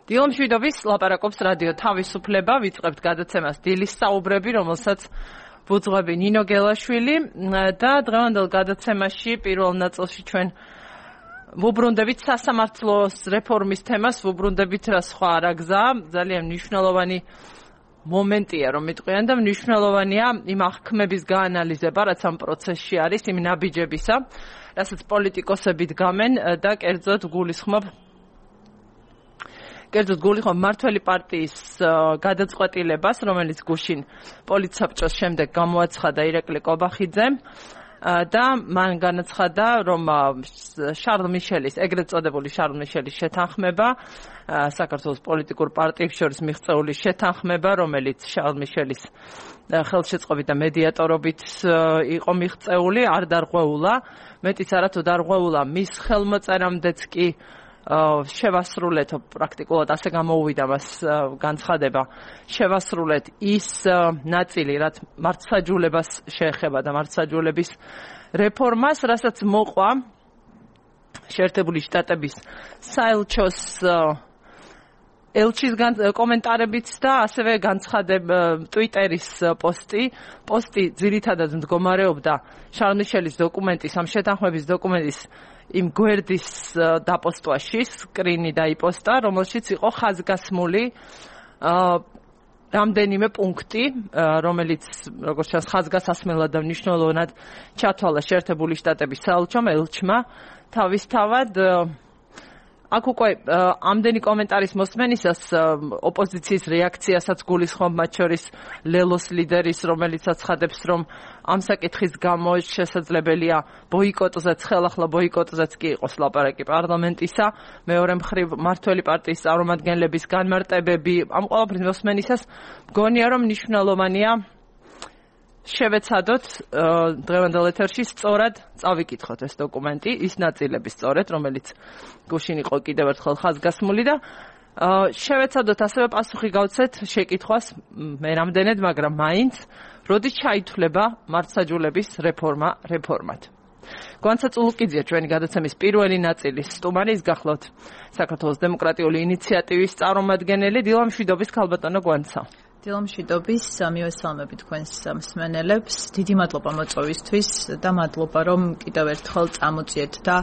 დილომშვიდობის ლაპარაკობს რადიო თავისუფლება, ვიწყებთ გადაცემას დილის საუბრები, რომელსაც ბუძღვები ნინო გელაშვილი და დღევანდელ გადაცემაში პირველ ნაწილში ჩვენ ვუბრუნდებით სასამართლოს რეფორმის თემას, ვუბრუნდებით რა სხვა არა გზა, ძალიან მნიშვნელოვანი მომენტია რომ მიტყვიან და მნიშვნელოვანია იმ აღქმების გაანალიზება, რაც ამ პროცესში არის, იმ ნაბიჯებისა, რასაც პოლიტიკოსები დგამენ და კერძოდ გულისხმობ მართველი პარტიის გადაწყვეტილებას, რომელიც გუშინ პოლიტსაბჭოს შემდეგ გამოაცხადა ირაკლი კობახიძემ და მან განაცხადა, რომ შარლ მიშელის, ეგრეთ წოდებული შარლ მიშელის შეთანხმება, საქართველოს პოლიტიკურ პარტიებს შორის მიღწეული შეთანხმება, რომელიც შარლ მიშელის ხელშეწყობით და მედიატორობით იყო მიღწეული, არ დარღვეულა, მეტიც არა თუ დარღვეულა მის ხელმოწერამდეც კი შევასრულეთ პრაქტიკულად ასე გამოუვიდა მას განცხადება შევასრულეთ ის ნაწილი რაც მართლმსაჯულებას შეეხება და მართლმსაჯულების რეფორმას, რასაც მოყვა შეერთებული შტატების საელჩოს ელჩის კომენტარებიც და ასევე განცხადება ტვიტერის პოსტი ძირითადად მდგომარეობდა შარლ მიშელის დოკუმენტის, ამ შეთანხმების დოკუმენტის იმ გვერდის დაპოსტვაში, სკრინი დაიპოსტა, რომელშიც იყო ხაზგასმული რამდენიმე პუნქტი, რომელიც როგორც ჩანს ხაზგასასმელად და მნიშვნელოვნად ჩათვალა შეერთებული შტატების საელჩომ, ელჩმა თავისთავად. აქ უკვე ამდენი კომენტარის მოსმენისას ოპოზიციის რეაქციასაც გულისხმობ, მათ შორის ლელოს ლიდერის, რომელიც აცხადებს, რომ ამ საკითხის გამო შესაძლებელია ბოიკოტზეც, ხელახლა ბოიკოტზეც კი იყოს ლაპარაკი პარლამენტისა, მეორე მხრივ მართველი პარტიის წარმომადგენლების განმარტებები, ამ ყველაფრის მოსმენისას მგონია, რომ მნიშვნელოვანია შევეცადოთ დღევანდელ ეთერში სწორად წავიკითხოთ ეს დოკუმენტი, ის ნაწილები სწორედ, რომელიც გუშინ იყო კიდევ ერთხელ ხაზგასმული და შევეცადოთ ასევე პასუხი გავცეთ შეკითხვას მე რამდენად, მაგრამ მაინც როდის ჩაითვლება მართლმსაჯულების რეფორმად. გვანცა წულუკიძეა ჩვენი გადაცემის პირველი ნაწილის სტუმარი, ის გახლავთ საქართველოს დემოკრატიული ინიციატივის წარმომადგენელი. დილამშვიდობის ქალბატონო გვანცა. დილამშვიდობის, მივესალმები თქვენს მსმენელებს. დიდი მადლობა მოწვევისთვის და მადლობა რომ კიდევ ერთხელ წამოწიეთ და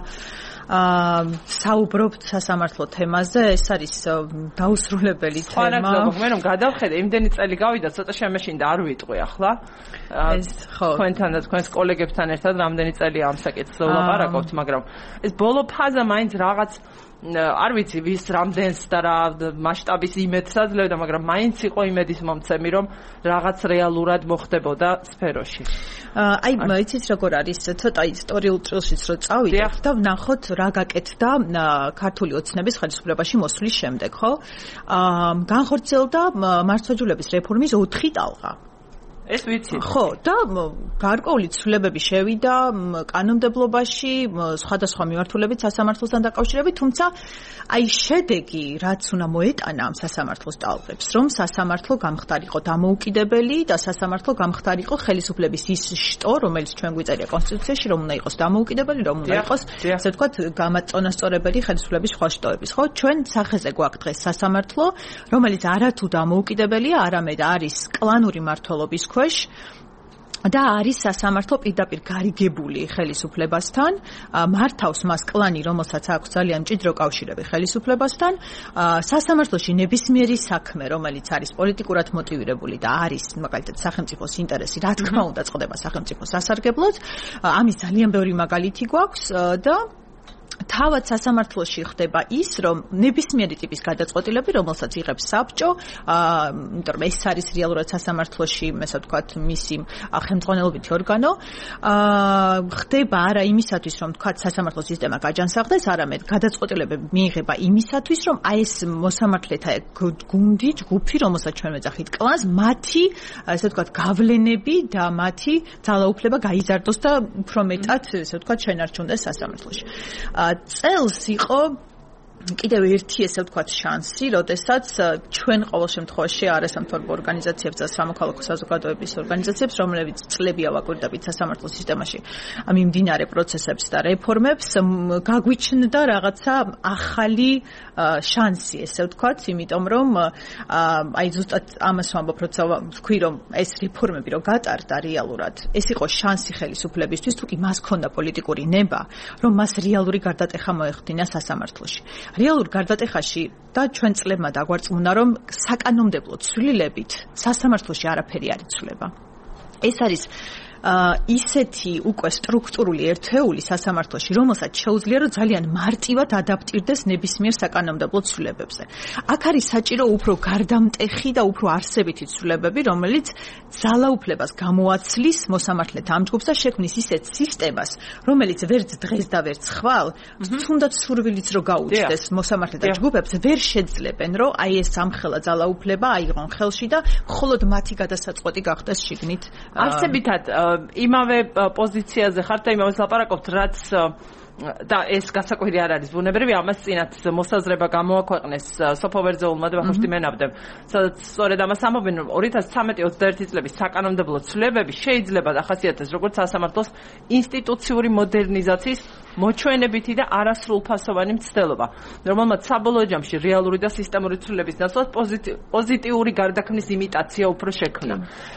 საუბრობთ სასამართლო თემაზე. ეს არის დაუსრულებელი თემა. მე რომ გადავხედე, იმდენი წელი გავიდა, ცოტა შემეშინდა, არ ვიტყვი ახლა. თქვენთან და თქვენს კოლეგებთან ერთად რამდენი წელია ამ საკითხზე ვლაპარაკობთ, მაგრამ ეს ბოლო ფაზა მაინც რაღაც არ ვიცი ვის რამდენს და რა მასშტაბის იმედს აძლევდა, მაგრამ მაინც იყო იმედის მომცემი, რომ რაღაც რეალურად მოხდებოდა სფეროში. აი, იცით როგორ არის, ცოტა ისტორიულ წილშიც რო წავიდეთ და ვნახოთ რა გაკეთდა ქართული ოცნების ხელისუფლებაში მოსვლის შემდეგ, ხო? განხორციელდა მართლმსაჯულების რეფორმის 4 ტალღა. ეს ვიცი. ხო, და გარკვეული ცვლილებები შევიდა კანონმდებლობაში, სხვადასხვა მიმართულებით სასამართლოსთან დაკავშირებით, თუმცა აი შედეგი, რაც უნდა მოეტანა ამ სასამართლოს ტალღებს, რომ სასამართლო გამხდარიყო დამოუკიდებელი და სასამართლო გამხდარიყო ხელისუფლების ის შტო, რომელიც ჩვენ გვიწერია კონსტიტუციაში, რომ უნდა იყოს დამოუკიდებელი, რომ უნდა იყოს, ასე ვთქვათ, გამაწონასწორებელი ხელისუფლების სხვა შტოების, ხო? ჩვენ სახეზე გვაქვს დღეს სასამართლო, რომელიც არათუ დამოუკიდებელია, არამედ არის კლანური მმართველობის ქვეშ და არის სასამართლო პირდაპირ გარიგებული ხელისუფლებასთან, მართავს მას კლანი, რომელსაც აქვს ძალიან მჭიდრო კავშირები ხელისუფლებასთან. სასამართლოში ნებისმიერი საქმე, რომელიც არის პოლიტიკურად მოტივირებული და არის მაგალითად სახელმწიფოს ინტერესი, რა თქმა უნდა წყდება სახელმწიფოს სასარგებლოდ. ამის ძალიან ბევრი მაგალითი გვაქვს და თავად სასამართლოში ხდება ის, რომ ნებისმიერი ტიპის გადაწყვეტილები, რომელსაც იღებს საბჭო, იმიტომ რომ ეს არის რეალურად სასამართლოში, ასე ვთქვათ, მისი ხელმძღვანელობითი ორგანო, ხდება არა იმისათვის, რომ ვთქვათ, სასამართლო სისტემა გაჯანსაღდეს, არამედ გადაწყვეტილებები მიიღება იმისათვის, რომ აი ეს მოსამართლეთა გუნდი, ჯგუფი, რომელსაც ჩვენ ვეძახით კლანს, მათი, ასე ვთქვათ, გავლენები და მათი ძალაუფლება გაიზარდოს და უფრო მეტად, ასე ვთქვათ, შენარჩუნდეს სასამართლოში. წელს იყო კიდევ ერთი ესე ვთქვათ შანსი, როდესაც ჩვენ ყოველ შემთხვევაში არასამთავრობო ორგანიზაციებს და სამოქალაქო საზოგადოების ორგანიზაციებს, რომლებიც წლებია ვაკვირდებით სასამართლო სისტემაში მიმდინარე პროცესებს და რეფორმებს, გაგვიჩნდა რაღაცა ახალი შანსი, ესე ვთქვათ, იმიტომ რომ აი ზუსტად ამას ვამბობ, როცა ვთქვი, რომ ეს რეფორმები რო გატარდა რეალურად, ეს იყო შანსი ხელისუფლებისთვის, თუკი მას ჰქონდა პოლიტიკური ნება, რომ მას რეალური გარდატეხა მოეხდინა სასამართლოში. რეალურ გარდატეხაში და ჩვენ წლებმა დაგვარწმუნა, რომ საკანონმდებლო ცვლილებით სასამართლოში არაფერი არ იცვლება. ეს არის ისეთი უკვე სტრუქტურული ერთეული სასამართლოში, რომელსაც შეუძლია რომ ძალიან მარტივად ადაპტირდეს ნებისმიერ საკანონმდებლო ცვლილებებზე. აქ არის საჭირო უფრო გარდამტეხი და უფრო არსებითი ცვლილებები, რომელიც ძალაუფლებას გამოაცლის მოსამართლეთა ამ ჯგუფს და შექმნის ისეთ სისტემას, რომელიც ვერც დღეს და ვერც ხვალ, თუნდაც სურვილიც რო გაუჩნდეს მოსამართლეთა ჯგუფებს, ვერ შეძლებენ, რომ აი ეს ამხელა ძალაუფლება აიღონ ხელში და მხოლოდ მათი გადასაწყვეტი გახდეს შიგნით. არსებითად იმავე პოზიციაზე ხართ და იმავე ლაპარაკობთ, რაც და ეს გასაკვირი არ არის ბუნებრივი, ამას წინათ მოსაზრება გამოაქვეყნეს სოფო ვერძეულმა და ვახუშტი მენაბდემ, სადაც სწორედ ამას ამბობენ, რომ 2013-21 წლების საკანონმდებლო ცვლილებები შეიძლება დახასიათდეს როგორც სასამართლოს ინსტიტუციური მოდერნიზაციის მოჩვენებითი და არასრულფასოვანი მცდელობა, რომელმაც საბოლოო ჯამში რეალური და სისტემური ცვლილების ნაცვლად პოზიტიური გარდაქმნის იმიტაცია უფრო შექმნა.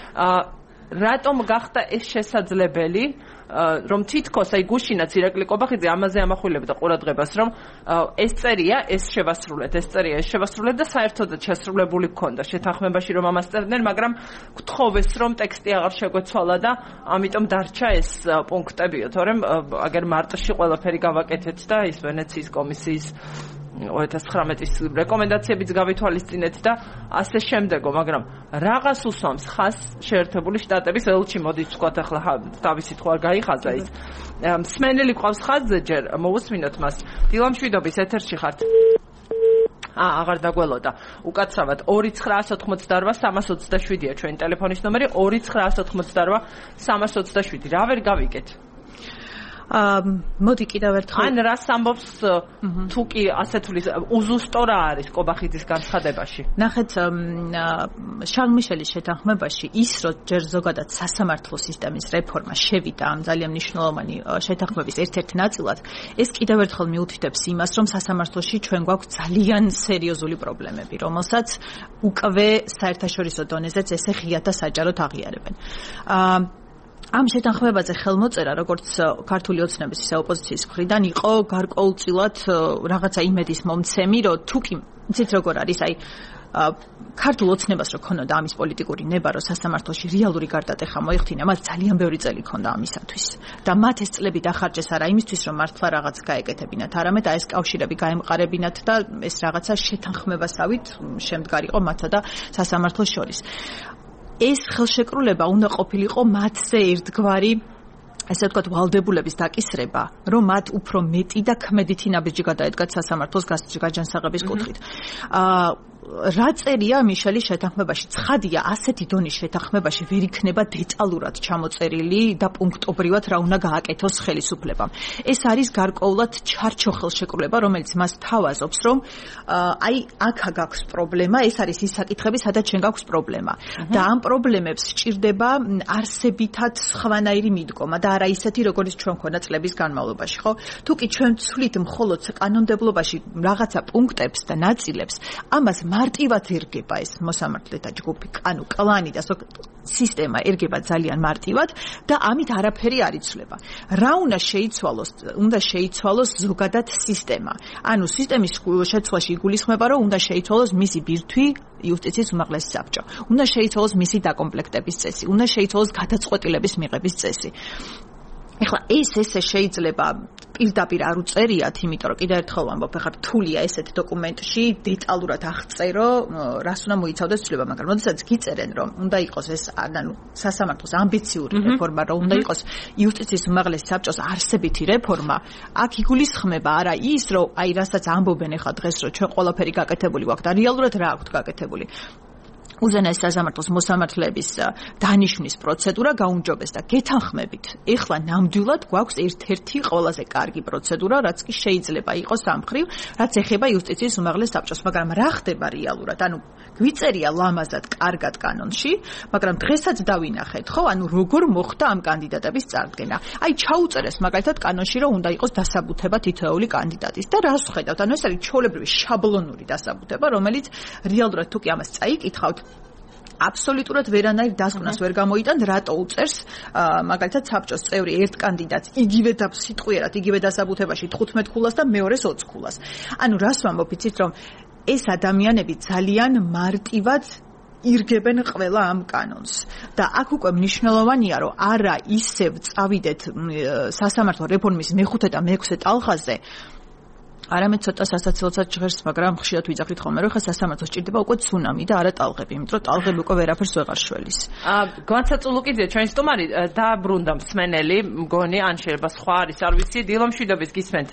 რატომ გახდა ეს შესაძლებელი, რომ თითქოს აი გუშინაც ირაკლი კობახიძე ამაზე ამახვილებდა ყურადღებას, რომ ეს წერია, ეს შევასრულეთ და საერთოდაც შესრულებული გქონდა შეთანხმებაში, რომ ამას წერდნენ, მაგრამ გთხოვეს, რომ ტექსტი აღარ შეგვეცვალა და ამიტომ დარჩა ეს პუნქტებიო, თორემ აგერ მარტში ყველაფერი გავაკეთეთ და ის ვენეციის კომისიის 2019-ის რეკომენდაციებიც გავითვალისწინეთ და ასე შემდეგო, მაგრამ რაღაც უსვამს ხაზს შეერთებული შტატების ელჩი, მოდით ვთქვათ ახლა თავისით ხო არ გაიხაზა ის. მსმენელი ყავს ხაზზე ჯერ, მოусმინოთ მას. დილამშვიდობის ეთერში ხართ. აღარ დაგველოდა. უკაცრავად 2988327-ია ჩვენი ტელეფონის ნომერი 2988327. რა ვერ გავიგეთ? მოდი კიდევ ერთხელ. ან რას ამბობს თუ კი ასეთული უზუსტო რა არის კობახიძის განცხადებაში? ნახეთ, შარლ მიშელის შეთანხმებაში ის, რომ ჯერ ზოგადად სასამართლო სისტემის რეფორმა შევიდა ამ ძალიან მნიშვნელოვანი შეთანხმების ერთ-ერთ ნაწილად, ეს კიდევ ერთხელ მიუთითებს იმას, რომ სასამართლოში ჩვენ გვაქვს ძალიან სერიოზული პრობლემები, რომელსაც უკვე საერთაშორისო დონეზეც ესე ღიად და საჯაროდ აღიარებენ. ამ შეთანხმებაზე ხელმოწერა, როგორც ქართული ოცნების, ისე ოპოზიციის მხრიდან იყო გარკვეულწილად რაღაცა იმედის მომცემი, რომ თუკი იცით როგორ არის, აი ქართულ ოცნებას რო ქონოდა ამის პოლიტიკური ნება, რომ სასამართლოში რეალური გარდატეხა მოეხდინა, მას ძალიან ბევრი წელი ქონდა ამისათვის. და მათ ეს წლები დახარჯეს არა იმისთვის, რომ მართლა რაღაც გაეკეთებინათ, არამედ ეს კავშირები გაემყარებინათ და ეს რაღაცა შეთანხმებასავით შემდგარიყო მათსა და სასამართლოს შორის. ეს ხელშეკრულება უნდა ყოფილიყო მათზე ერთგვარი, ესე ვთქვათ, ვალდებულების დაკისრება, რომ მათ უფრო მეტი და ქმედითი ნაბიჯი გადაედგათ სასამართლოს გაჯანსაღების კუთხით. რა წერია მიშელის შეთანხმებაში? ცხადია, ასეთი დონის შეთანხმებაში ვერ იქნება დეტალურად ჩამოწერილი და პუნქტობრივად რა უნდა გააკეთოს ხელისუფლებამ. ეს არის გარკვეულად ჩარჩო ხელშეკრულება, რომელიც მას თავაზობს, რომ აი აქ გაქვს პრობლემა, ეს არის ის საკითხები, სადაც შენ გაქვს პრობლემა. და ამ პრობლემებს სჭირდება არსებითად სხვანაირი მიდგომა და არა ისეთი, როგორც ჩვენ ქონდა წლების განმავლობაში, ხო? თუკი ჩვენ ვცვლით მხოლოდ კანონმდებლობაში რაღაცა პუნქტებს და ნაწილებს, ამას მარტივად ერგება ეს მოსამართლეთა ჯგუფი, ანუ კლანი და სისტემა ერგება ძალიან მარტივად და ამით არაფერი არ იცვლება. რა უნდა შეიცვალოს? უნდა შეიცვალოს ზოგადად სისტემა. ანუ სისტემის შეცვლაში იგულისხმება, რომ უნდა შეიცვალოს მისი ბირთვი, იუსტიციის უმაღლესი საბჭო. უნდა შეიცვალოს მისი დაკომპლექტების წესი, უნდა შეიცვალოს გადაწყვეტილების მიღების წესი. ეხლა ესე შეიძლება პირდაპირ არ უწერიათ, იმიტომ რომ კიდევ ერთხელ ვამბობ, ეხლა რთულია ესეთ დოკუმენტში დეტალურად აღწერო, რას უნდა მოიცავდეს ცვლილება, მაგრამ როდესაც გიწერენ, რომ უნდა იყოს ეს, ანუ სასამართლოს ამბიციური რეფორმა, რომ უნდა იყოს იუსტიციის უმაღლესი საბჭოს არსებითი რეფორმა, აქ იგულისხმება არა ის, რომ აი რასაც ამბობენ ეხლა დღეს, რომ ჩვენ ყველაფერი გაკეთებული გვაქვს და რეალურად რა აქვთ გაკეთებული. უზენაეს სასამართლოს მოსამართლეების დანიშვნის პროცედურა გაუმჯობეს და გეთანხმებით, ეხლა ნამდვილად გვაქვს ერთ-ერთი ყველაზე კარგი პროცედურა, რაც კი შეიძლება იყოს ამ მხრივ, რაც ეხება იუსტიციის უმაღლეს საბჭოს, მაგრამ რა ხდება რეალურად? ანუ გვიწერია ლამაზად, კარგად კანონში, მაგრამ დღესაც დავინახეთ, ხო? ანუ როგორ მოხდა ამ კანდიდატების წარდგენა. აი ჩაუწერეს მაგალითად კანონში, რომ უნდა იყოს დასაბუთება თითოეული კანდიდატის და რას ვხედავთ? ანუ ეს არის ჩვეულებრივი შაბლონური დასაბუთება, რომელიც რეალურად თუ კი ამას წაიკითხავთ, აბსოლუტურად ვერანაირ დასკვნას ვერ გამოიტანთ, რატო უწერს მაგალითად საბჭოს წევრი ერთ კანდიდატს იგივე სიტყვიერად, იგივე დასაბუთებაში 15 ქულას და მეორეს 20 ქულას. ანუ რას ვამბობ, იცით რომ ეს ადამიანები ძალიან მარტივად ირგებენ ყველა ამ კანონს და აქ უკვე მნიშვნელოვანია, რომ არა ისევ წავიდეთ სასამართლო რეფორმის მეხუთე და მეექვსე ტალღაზე, არამედ ცოტა სასაცილოსაც ჟღერს, მაგრამ ხშირად ვიძახით ხოლმე, რომ ხა სასამართლოს ჭირდება უკვე ცუნამი და არა ტალღები, იმიტომ რომ ტალღები უკვე ვერაფერს ვეღარ შველის. განსაწულუკიძე, ჩვენი სტუმარი დააბრუნდა მსმენელი, მგონი, ან შეიძლება სხვა არის, არ ვიცი, დილო მშვიდობის გისმენთ.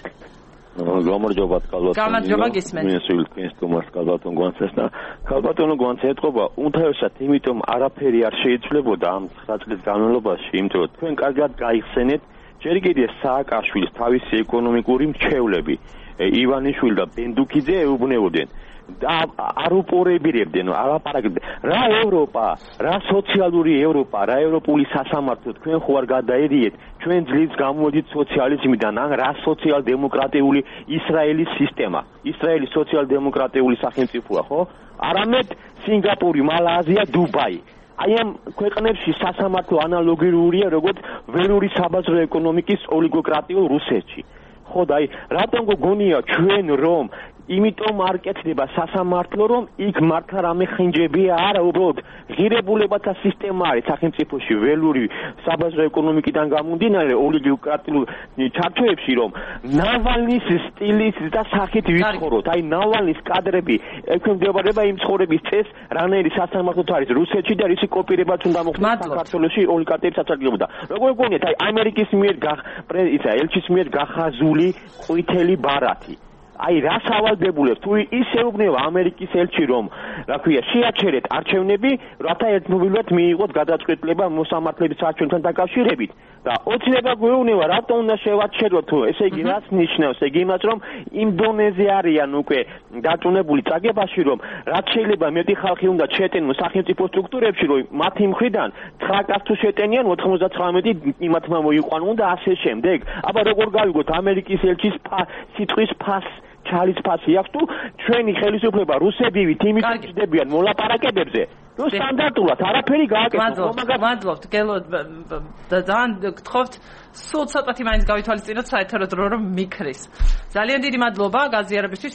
გამარჯობა კალბატონო. გამარჯობა გისმენთ. მისული თქვენ სტუმარს კალბატონო გვანცეს და კალბატონო გვანცე ეთყობა, უმთავრესად იმიტომ არაფერი არ შეიძლებოდა ამ 9 წლის განმავლობაში, იმიტომ რომ თქვენ კარგად გაიხსენეთ, ჯერ კიდევ სააკაშვილის თავისი ეკონომიკური მრჩევლები ივანიშვილი და ბენდუკიძე ეუბნებოდნენ და არ უპორებირებდნენ, ალაპარაკებდნენ. რა ევროპა, რა სოციალური ევროპა, რა ევროპული სასამართლო, თქვენ ხო არ გადაედიეთ, ჩვენ ძლივს გამოვედით სოციალიზმიდან, ან რა სოციალ-დემოკრატიული ისრაელის სისტემა, ისრაელის სოციალ-დემოკრატიული სახელმწიფოა, ხო? არამედ სინგაპური, მალაიზია, დუბაი. აი ამ ქვეყნებში სასამართლო ანალოგიურია, როგორც ველური საბაზრო ეკონომიკის ოლიგოკრატიულ რუსეთში. ხო და აი რატომ გონია ჩვენ რომ იმიტომ არ კეთდება სასამართლო რომ იქ მართლა რამე ხინჯებია არა უბრალოდ ღირებულებათა სისტემა არის სახელმწიფოში ველური საბაზრო ეკონომიკიდან გამომდინარე ოლიგოკრატიულ ჩარჩოებში რომ ნავალნის სტილის და სახით ვიცხოვროთ აი ნავალნის კადრები ექვემდებარება იმ ცხოვრების წესს რანაირი სასამართლოთ არის რუსეთში და რისი კოპირებაც უნდა მოხდეს საქართველოში ოლიგოკრატიის საწარგებლობდა როგორ გონიათ აი ამერიკის მიერ ელჩის მიერ გახაზული ყვითელი ბარათი აი რა სავალდებულებს თუ ისეუბნება ამერიკის ელჩი რომ რა ქვია შეაჩერეთ არჩევნები რათა ერთმობილად მიიღოთ გადაწყვეტილება მოსამართლეების არჩევნთან დაკავშირებით და ოცნება გვეუბნება რატომ უნდა შევაჩეროთ თუ ესე იგი რას ნიშნავს ესე იგი იმას რომ იმ დონეზე არიან უკვე დაწუნებული წაგებაში რომ რაც შეიძლება მეტი ხალხი უნდა შეეტენონ სახელმწიფო სტრუქტურებში რომ მათი მხრიდან 9 კაცს თუ შეეტენიან 99 იმათმა მოიყვანონ და ასე შემდეგ აბა როგორ გავიგოთ ამერიკის 엘ჩის სიტყვის ფასს ჩალის ფასი აქვს თუ ჩვენი ხელისუფლება რუსებივით იმით ჭდებიან მოლაპარაკებებზე რომ სტანდარტულად არაფერი გააკეთოს მადლობთ გელო და ძალიან გთხოვთ სულ ცოტათი მაინც გავითვალისწინოთ საერთოდ რომ მიქრის ძალიან დიდი მადლობა გაზიარებისთვის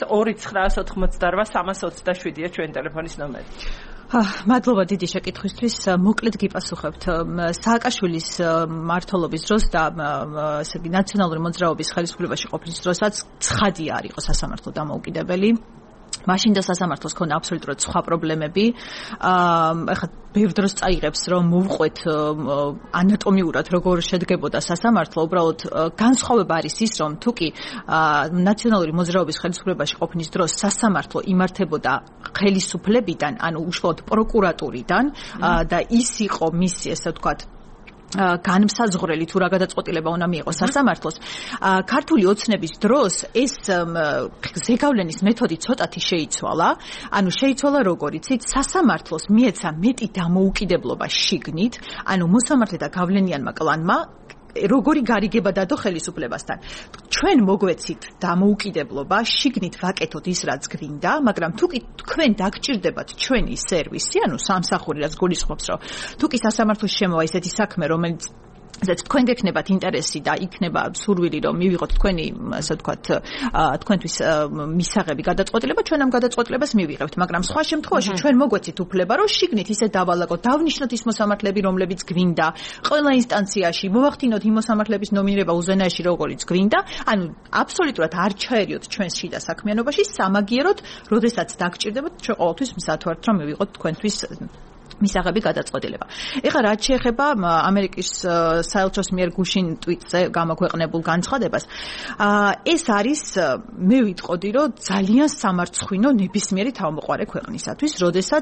2988327-ია ჩვენი ტელეფონის ნომერი მადლობა დიდი შეკითხვისთვის. მოკლედ გიპასუხებთ. სააკაშვილის მმართველობის დროს და ესე იგი ნაციონალური მოძრაობის ხელისუფლებაში ყოფნის დროსაც ცხადია არ იყო სასამართლო დამოუკიდებელი. მაშინ და სასამართლოს ქონდა აბსოლუტურად სხვა პრობლემები. ეხლა ბევრ დროს წაიღებს რომ მოვყვეთ ანატომიურად როგორ შედგებოდა სასამართლო, უბრალოდ განსხვავება არის ის რომ თუკი ნაციონალური მოძრაობის ხელისუფლებაში ყოფნის დროს სასამართლო იმართებოდა ხელისუფლებიდან, ანუ უშუალოდ პროკურატურიდან და ის იყო მისი ესე ვთქვათ განმსაზღვრელი თუ რა გადაწყვეტილება უნდა მიიღოს სასამართლოს. ქართული ოცნების დროს ეს ზეგავლენის მეთოდი ცოტათი შეიცვალა. ანუ შეიცვალა როგორ იცით, სასამართლოს მიეცა მეტი დამოუკიდებლობა შიგნით, ანუ მოსამართლე და გავლენიანმა კლანმა როგორი გარიგება დადო ხელისუფლებასთან. ჩვენ მოგვეცით დამოუკიდებლობა, შიგნით ვაკეთოთ ის რაც გვინდა, მაგრამ თუკი თქვენ დაგჭირდებათ ჩვენი სერვისი, ანუ სამსახური რაც გულისხმობს, რომ თუკი სასამართლოს შემოვა ისეთი საქმე, რომელიც თქვენ გექნებათ ინტერესი და იქნება სურვილი რომ მივიღოთ თქვენი ასე ვთქვათ თქვენთვის მისაღები გადაწყვეტილება ჩვენ ამ გადაწყვეტილებას მივიღებთ მაგრამ სხვა შემთხვევაში ჩვენ მოგვეცით უფლება რომ შიგნით ისე დავალაგოთ დავნიშნოთ ის მოსამართლეები რომლებიც გვინდა ყველა ინსტანციაში მოვახდინოთ იმ მოსამართლეების ნომინირება უზენაეში როგორიც გვინდა ანუ აბსოლუტურად არ ჩაერიოთ ჩვენს შიდა საქმიანობაში სამაგიეროდ როდესაც დაგჭირდებათ ჩვენ ყოველთვის მზად ვართ რომ მივიღოთ თქვენთვის მისაღები გადაწყვეტილება. ეხლა რაც შეეხება ამერიკის საელჩოს მიერ გუშინ ტვიტზე გამოქვეყნებულ განცხადებას, ეს არის მე ვიტყოდი, რომ ძალიან სამარცხვინო ნებისმიერი თავმოყარე ქვეყნისათვის, როდესაც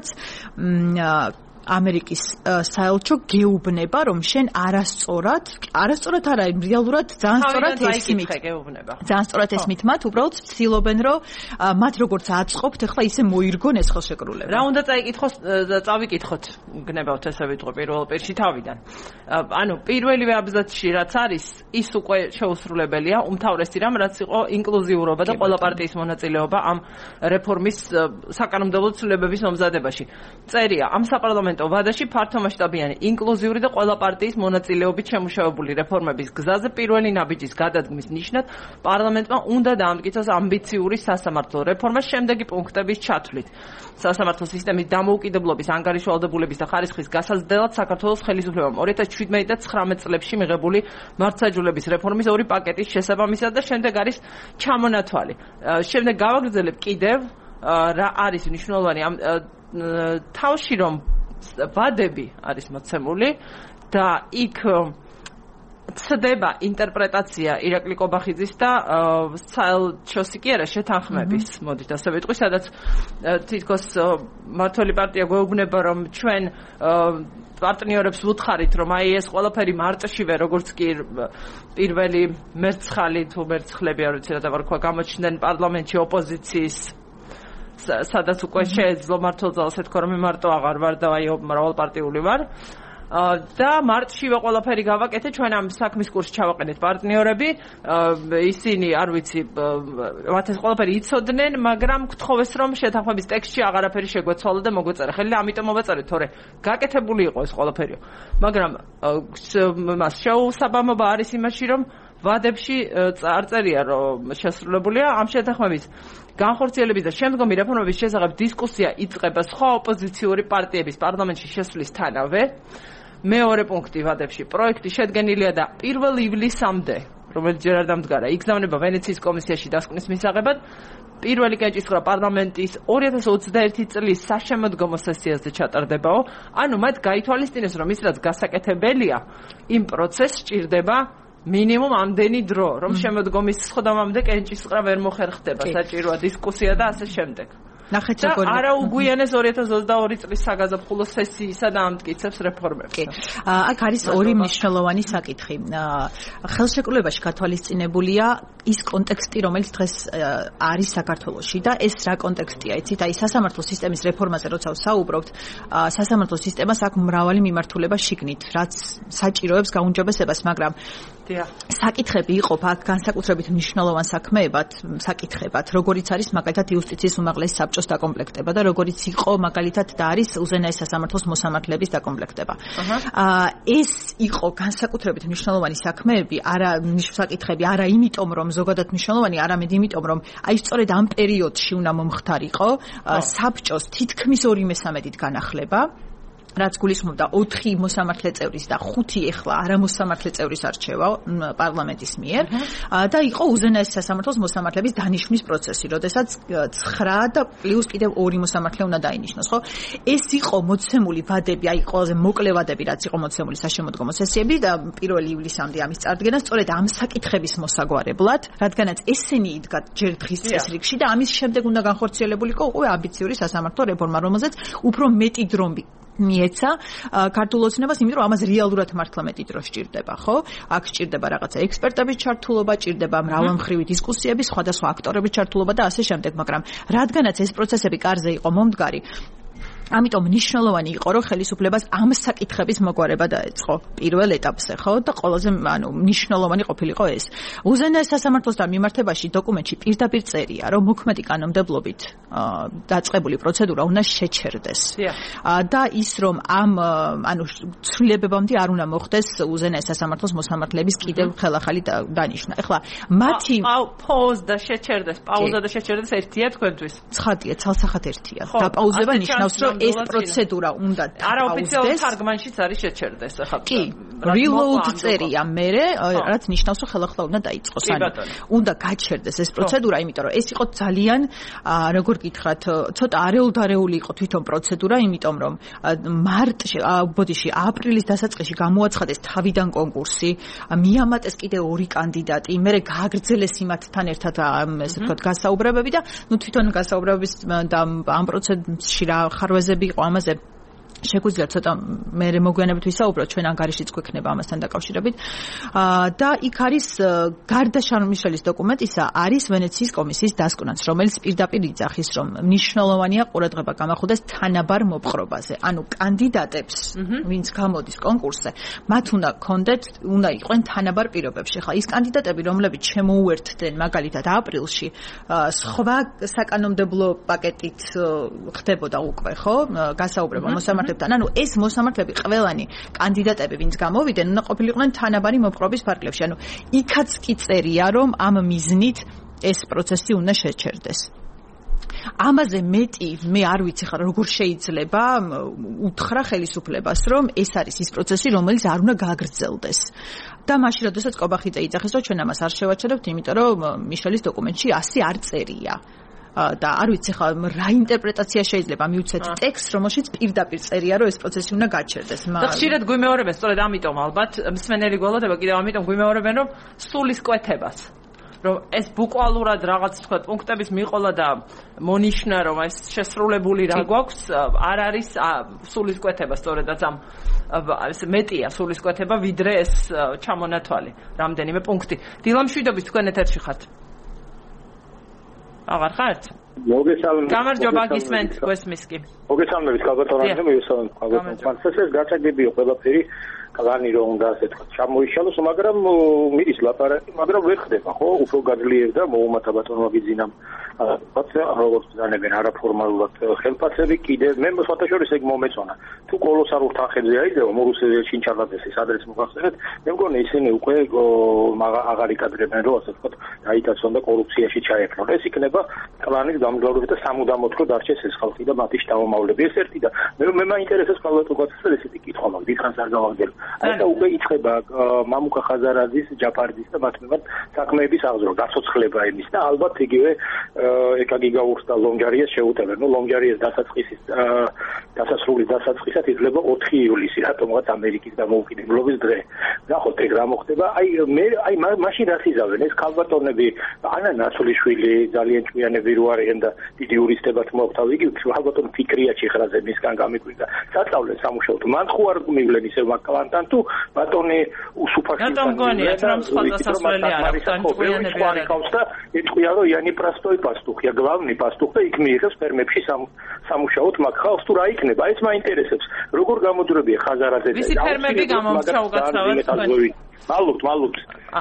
ამერიკის საელჩო გეუბნება, რომ შენ არასწორად არა, რეალურად ძალიან სწორად ესმით. ძალიან სწორად ესმით მათ, უბრალოდ ცდილობენ, რომ მათ როგორც აწყობთ, ახლა ისე მოირგონ ეს ხელშეკრულება. რა უნდა წავიკითხოთ, გნებავთ ესე ვიტყვი პირველ პირში თავიდან. ანუ პირველივე აბზაცში რაც არის, ის უკვე შეუსრულებელია, უმთავრესი რამ რაც იყო ინკლუზიურობა და ყველა პარტიის მონაწილეობა ამ რეფორმის საკანონმდებლო ცვლილებების მომზადებაში. წერია ამ საპარლამენტო ვადაში ფართომასშტაბიანი ინკლუზიური და ყველა პარტიის მონაწილეობით შემუშავებული რეფორმების გზაზე პირველი ნაბიჯის გადადგმის ნიშნად პარლამენტმა უნდა დაამტკიცოს ამბიციური სასამართლო რეფორმა შემდეგი პუნქტების ჩათვლით. სასამართლო სისტემის დამოუკიდებლობის, ანგარიშვალდებულების და ხარისხის გასაზრდელად საქართველოს ხელისუფლებამ 2017 და 2019 წლებში მიღებული მართლმსაჯულების რეფორმის ორი პაკეტის შესაბამისად და შემდეგ არის ჩამონათვალი. შემდეგ გავაგრძელებ კიდევ რა არის მნიშვნელოვანი ამ თავში რომ ვადები არის მოცემული და იქ ცდება ინტერპრეტაცია ირაკლი კობახიძის და საელჩოსი კი არა შეთანხმების, მოდით ასე ვიტყვი, სადაც თითქოს მმართველი პარტია გვეუბნება, რომ ჩვენ პარტნიორებს ვუთხარით, რომ აი ეს ყველაფერი მარტშივე, როგორც კი პირველი მერცხალი თუ მერცხლები არ ვიცი რა დავარქვა, გამოჩნდნენ პარლამენტში ოპოზიციის სადაც უკვე შეეძლო მართლმსაჯულს ეთქვა რომ მე მარტო აღარ ვარ და აი მრავალპარტიული ვარ და მარტშივე ყველაფერი გავაკეთე ჩვენ ამ საქმის კურსში ჩავაყენეთ პარტნიორები ისინი არ ვიცი მათ ეს ყველაფერი იცოდნენ მაგრამ გთხოვეს რომ შეთანხმების ტექსტში აღარაფერი შეგვეცვალა და მოგვეწერა ხელი და ამიტომ მოვაწერეთ თორე გაკეთებული იყო ეს ყველაფერიო მაგრამ მას შეუსაბამობა არის იმაში რომ ვადებში არ წერია რომ შესრულებულია ამ შეთანხმების განხორციელების და შემდგომი რეფორმების შესახებ დისკუსია იწყება სხვა ოპოზიციური პარტიების პარლამენტში შესვლისთანავე. მეორე პუნქტი ვადებში პროექტი შედგენილია და 1 ივლისამდე, რომელიც ჯერ არ დამდგარა, იგზავნება ვენეციის კომისიაში დასკვნის მისაღებად. პირველი კენჭისყრა პარლამენტის 2021 წლის საშემოდგომო სესიაზე ჩატარდებაო. ანუ მათ გაითვალისწინეს, რომ ის რაც გასაკეთებელია, იმ პროცესს სჭირდება მინიმუმ ამდენი დრო, რომ შემოდგომის სხდომამდე კენჭისყრა ვერ მოხერხდება, საჭიროა დისკუსია და ასე შემდეგ. ნახეთ როგორ არა უგვიანეს 2022 წლის საგაზაფხულო სესიისა და ამტკიცებს რეფორმებს. აქ არის ორი მნიშვნელოვანი საკითხი. ხელშეკრულებაში გათვალისწინებულია ის კონტექსტი, რომელიც დღეს არის საქართველოში და ეს რა კონტექსტია, იცით? აი სასამართლო სისტემის რეფორმაზე როცა ვსაუბრობთ, სასამართლო სისტემას აქვს მრავალი მიმართულება შიგნით, რაც საჭიროებს გაუმჯობესებას, მაგრამ საკითხები იყოფა განსაკუთრებით მნიშვნელოვან საკითხებად, როგორიც არის მაგალითად იუსტიციის უმაღლესი საბჭოს დაკომპლექტება და როგორიც იყო მაგალითად და არის უზენაეს სასამართლოს მოსამართლეების დაკომპლექტება. ეს იყო განსაკუთრებით მნიშვნელოვანი საკითხები, არა იმიტომ, რომ ზოგადად მნიშვნელოვანი, არამედ იმიტომ, რომ აი სწორედ ამ პერიოდში უნდა მომხდარიყო საბჭოს თითქმის 2/3 განახლება. რაც გულისხმობდა 4 მოსამართლე წევრის და 5 ეხლა არამოსამართლე წევრის არჩევა პარლამენტის მიერ და იყო უზენაესი სასამართლოს მოსამართლეების დანიშვნის პროცესი, როდესაც 9 და პლუს კიდევ 2 მოსამართლე უნდა დაინიშნოს, ხო? ეს იყო მოცემული ვადები, აი ყველაზე მოკლე ვადები, რაც იყო მოცემული საშემოდგომო სესიები და 1 ივლისამდე ამის წარდგენა სწორედ ამ საკითხების მოსაგვარებლად, რადგანაც ესენი იდგა ჯერ დღის წესრიგში და ამის შემდეგ უნდა განხორციელებულიყო უკვე ამბიციური სასამართლო რეფორმა, რომელზეც უფრო მეტი დრო მიეცა ქართულ ოცნებას, იმიტომ რომ ამას რეალურად მართლა მეტი დრო სჭირდება, ხო? აქ სჭირდება რაღაცა ექსპერტების ჩართულობა, სჭირდება მრავალმხრივი დისკუსიები, სხვადასხვა აქტორების ჩართულობა და ასე შემდეგ, მაგრამ რადგანაც ეს პროცესები კარზე იყო მომდგარი, ამიტომ მნიშვნელოვანი იყო, რომ ხელისუფლებას ამ საკითხების მოგვარება დაეწყო პირველ ეტაპზე, ხო? და ყველაზე მნიშვნელოვანი ყოფილიყო ეს. უზენაეს სასამართლოსთან მიმართებაში დოკუმენტში პირდაპირ წერია, რომ მოქმედი კანონმდებლობით დაწყებული პროცედურა უნდა შეჩერდეს. და ის რომ ამ ცვლილებებამდე არ უნდა მოხდეს უზენაეს სასამართლოს მოსამართლეების კიდევ ხელახალი დანიშვნა. ეხლა მათი პაუზა და შეჩერდეს ერთია თქვენთვის? ცხადია, ცალსახად ერთია. დაპაუზება ნიშნავს, რომ ეს პროცედურა უნდა არაოფიციალურ თარგმანშიც არის შეჩერდეს ახლა. კი, reload წერია მერე, რაც ნიშნავს, რომ ხელახლა უნდა დაიწყოს. უნდა გაჩერდეს ეს პროცედურა, იმიტომ რომ ეს იყო ძალიან, როგორ გითხრათ, ცოტა არეულდარეული იყო თვითონ პროცედურა, იმიტომ რომ აპრილის დასაწყისში გამოაცხადეს თავიდან კონკურსი, მიამატეს კიდე 2 კანდიდატი, მერე გააგრძელეს იმათთან ერთად ესე ვთქვათ გასაუბრებები და თვითონ გასაუბრებების და ამ პროცესში რა ხარვეზები იყო ამაზე შეგვიძლია ცოტა მე მოგვიანებით ვისაუბროთ ჩვენ ანგარიშიც გვექნება ამასთან დაკავშირებით და იქ არის გარდა შარლ მიშელის დოკუმენტისა არის ვენეციის კომისიის დასკვნაც რომელიც პირდაპირ იძახის რომ მნიშვნელოვანია ყურადღება გამახვილდეს თანაბარ მოპყრობაზე ანუ კანდიდატებს ვინც გამოდის კონკურსზე მათ უნდა იყვნენ თანაბარ პირობებში ხა ის კანდიდატები რომლებიც შემოუერთდნენ მაგალითად აპრილში სხვა საკანონმდებლო პაკეტით ხდებოდა უკვე ხო გასაუბრება ანუ ეს მოსამართლეები ყველანი კანდიდატები ვინც გამოვიდნენ უნდა ყოფილიყვნენ თანაბარი მოპყრობის ფარგლებში ანუ იქაც კი წერია რომ ამ მიზნით ეს პროცესი უნდა შეჩერდეს ამაზე მეტი მე არ ვიცი ხარ როგორ შეიძლება უთხრა ხელისუფლებას რომ ეს არის ის პროცესი რომელიც არ უნდა გააგრძელდეს და მაშინ როდესაც კობახიძე იძახის რომ ჩვენ ამას არ შევაჩერებთ იმიტომ რომ მიშელის დოკუმენტში ასე არ წერია და არ ვიცი ხა რა ინტერპრეტაცია შეიძლება მივცეთ ტექსტს რომელშიც პირდაპირ წერია რომ ეს პროცესი უნდა გაჩერდეს და ხშირად გვიმეორებენ სწორედ ამიტომ ალბათ მსმენელი გველოდება კიდევ ამიტომ გვიმეორებენ რომ სულის კვეთებას რომ ეს ბუკვალურად რაღაც თქვა პუნქტების მიყოლა და მონიშნა რომ ეს შესრულებული რა გვაქვს არ არის სულის კვეთება სწორედაც ამ ეს მეტია სულის კვეთება ვიდრე ეს ჩამონათვალი რამდენიმე პუნქტი დილამშვიდობის თქვენ ეთერში ხართ აღარ ხართ? მოგესალმებით. გამარჯობა გისმენთ გვესმის კი. მოგესალმებით კალბატონანზე მივესალმებით კალბატონთან. ეს გაწაგებია ყველაფერი კალანი რომ უნდა ასე თქვა ჩამოიშალოს მაგრამ მიდის ლაპარაკი მაგრამ ვერ ხდება ხო უფრო გაძლიერდა მოუმათა ბატონმა გიძინამ როგორც ბრძანებენ არაფორმალურად ხელფასები კიდე მე სხვათაშორის ეგ მომეწონა თუ კოლოსალურ თანხებზე აიძევა მორუსელი ჩინჩალაძეს ადრეს მოგახსენეთ მე მგონი ისინი უკვე აღარ იკადრებენ რომ ასე თქვა დაიტაცონ და კორუფციაში ჩაეფრონ ეს იქნება კალანის გამგებლობით და სამუდამოდ რო დარჩეს ეს ხალხი და მათი შთამომავლები ეს ერთი და მე მაინტერესებს კალბატონგაცის ესეთი კითხვა მაგ დიდხანს არ გავაგზავნე აი და უკვე იწყება მამუკა ხაზარაძის ჯაფარიძის და მათ მიმართ საქმეების აღზრდა გაცოცხლება იმის და ალბათ იგივე ეკაგი გაურს და ლონჯარიას შეუტევენ ნუ ლონჯარიას დასასრულის დასაწყისად იძლება 4 ივლისი რატომღაც ამერიკის დამოუკიდებლობის დღე ნახოთ ეგ რა მოხდება აი მაშინ რაც იზავენ ეს კალბატონები ანა ნაცვლიშვილი ძალიან ჭკვიანები რო არიან და დიდი იურისტებად მოაქვთ იგივე კალბატონ ფიქრია ჩიხრაძე მისგან გამიკვირდა სასწავლეს სამუშაოდ მან ხო არ მივლენ ისე მაკალანთან თუ ბატონი უსუფაში რატომ გონია რომ სხვა დასასვლელი არ აქვს ჭკვიანები არ აქვს და ეთქვია რომ იანი პრასტოი პასტუხია გლავნი პასტუხ და იქ მიიღებს ფერმებში სამუშაოდ მაგ ხალხს თუ რა იქნება ეს მაინტერესებს როგორ გამოდრებია ხაზარაძე ვისი ფერმები გამომცა უგაცავად მალუთ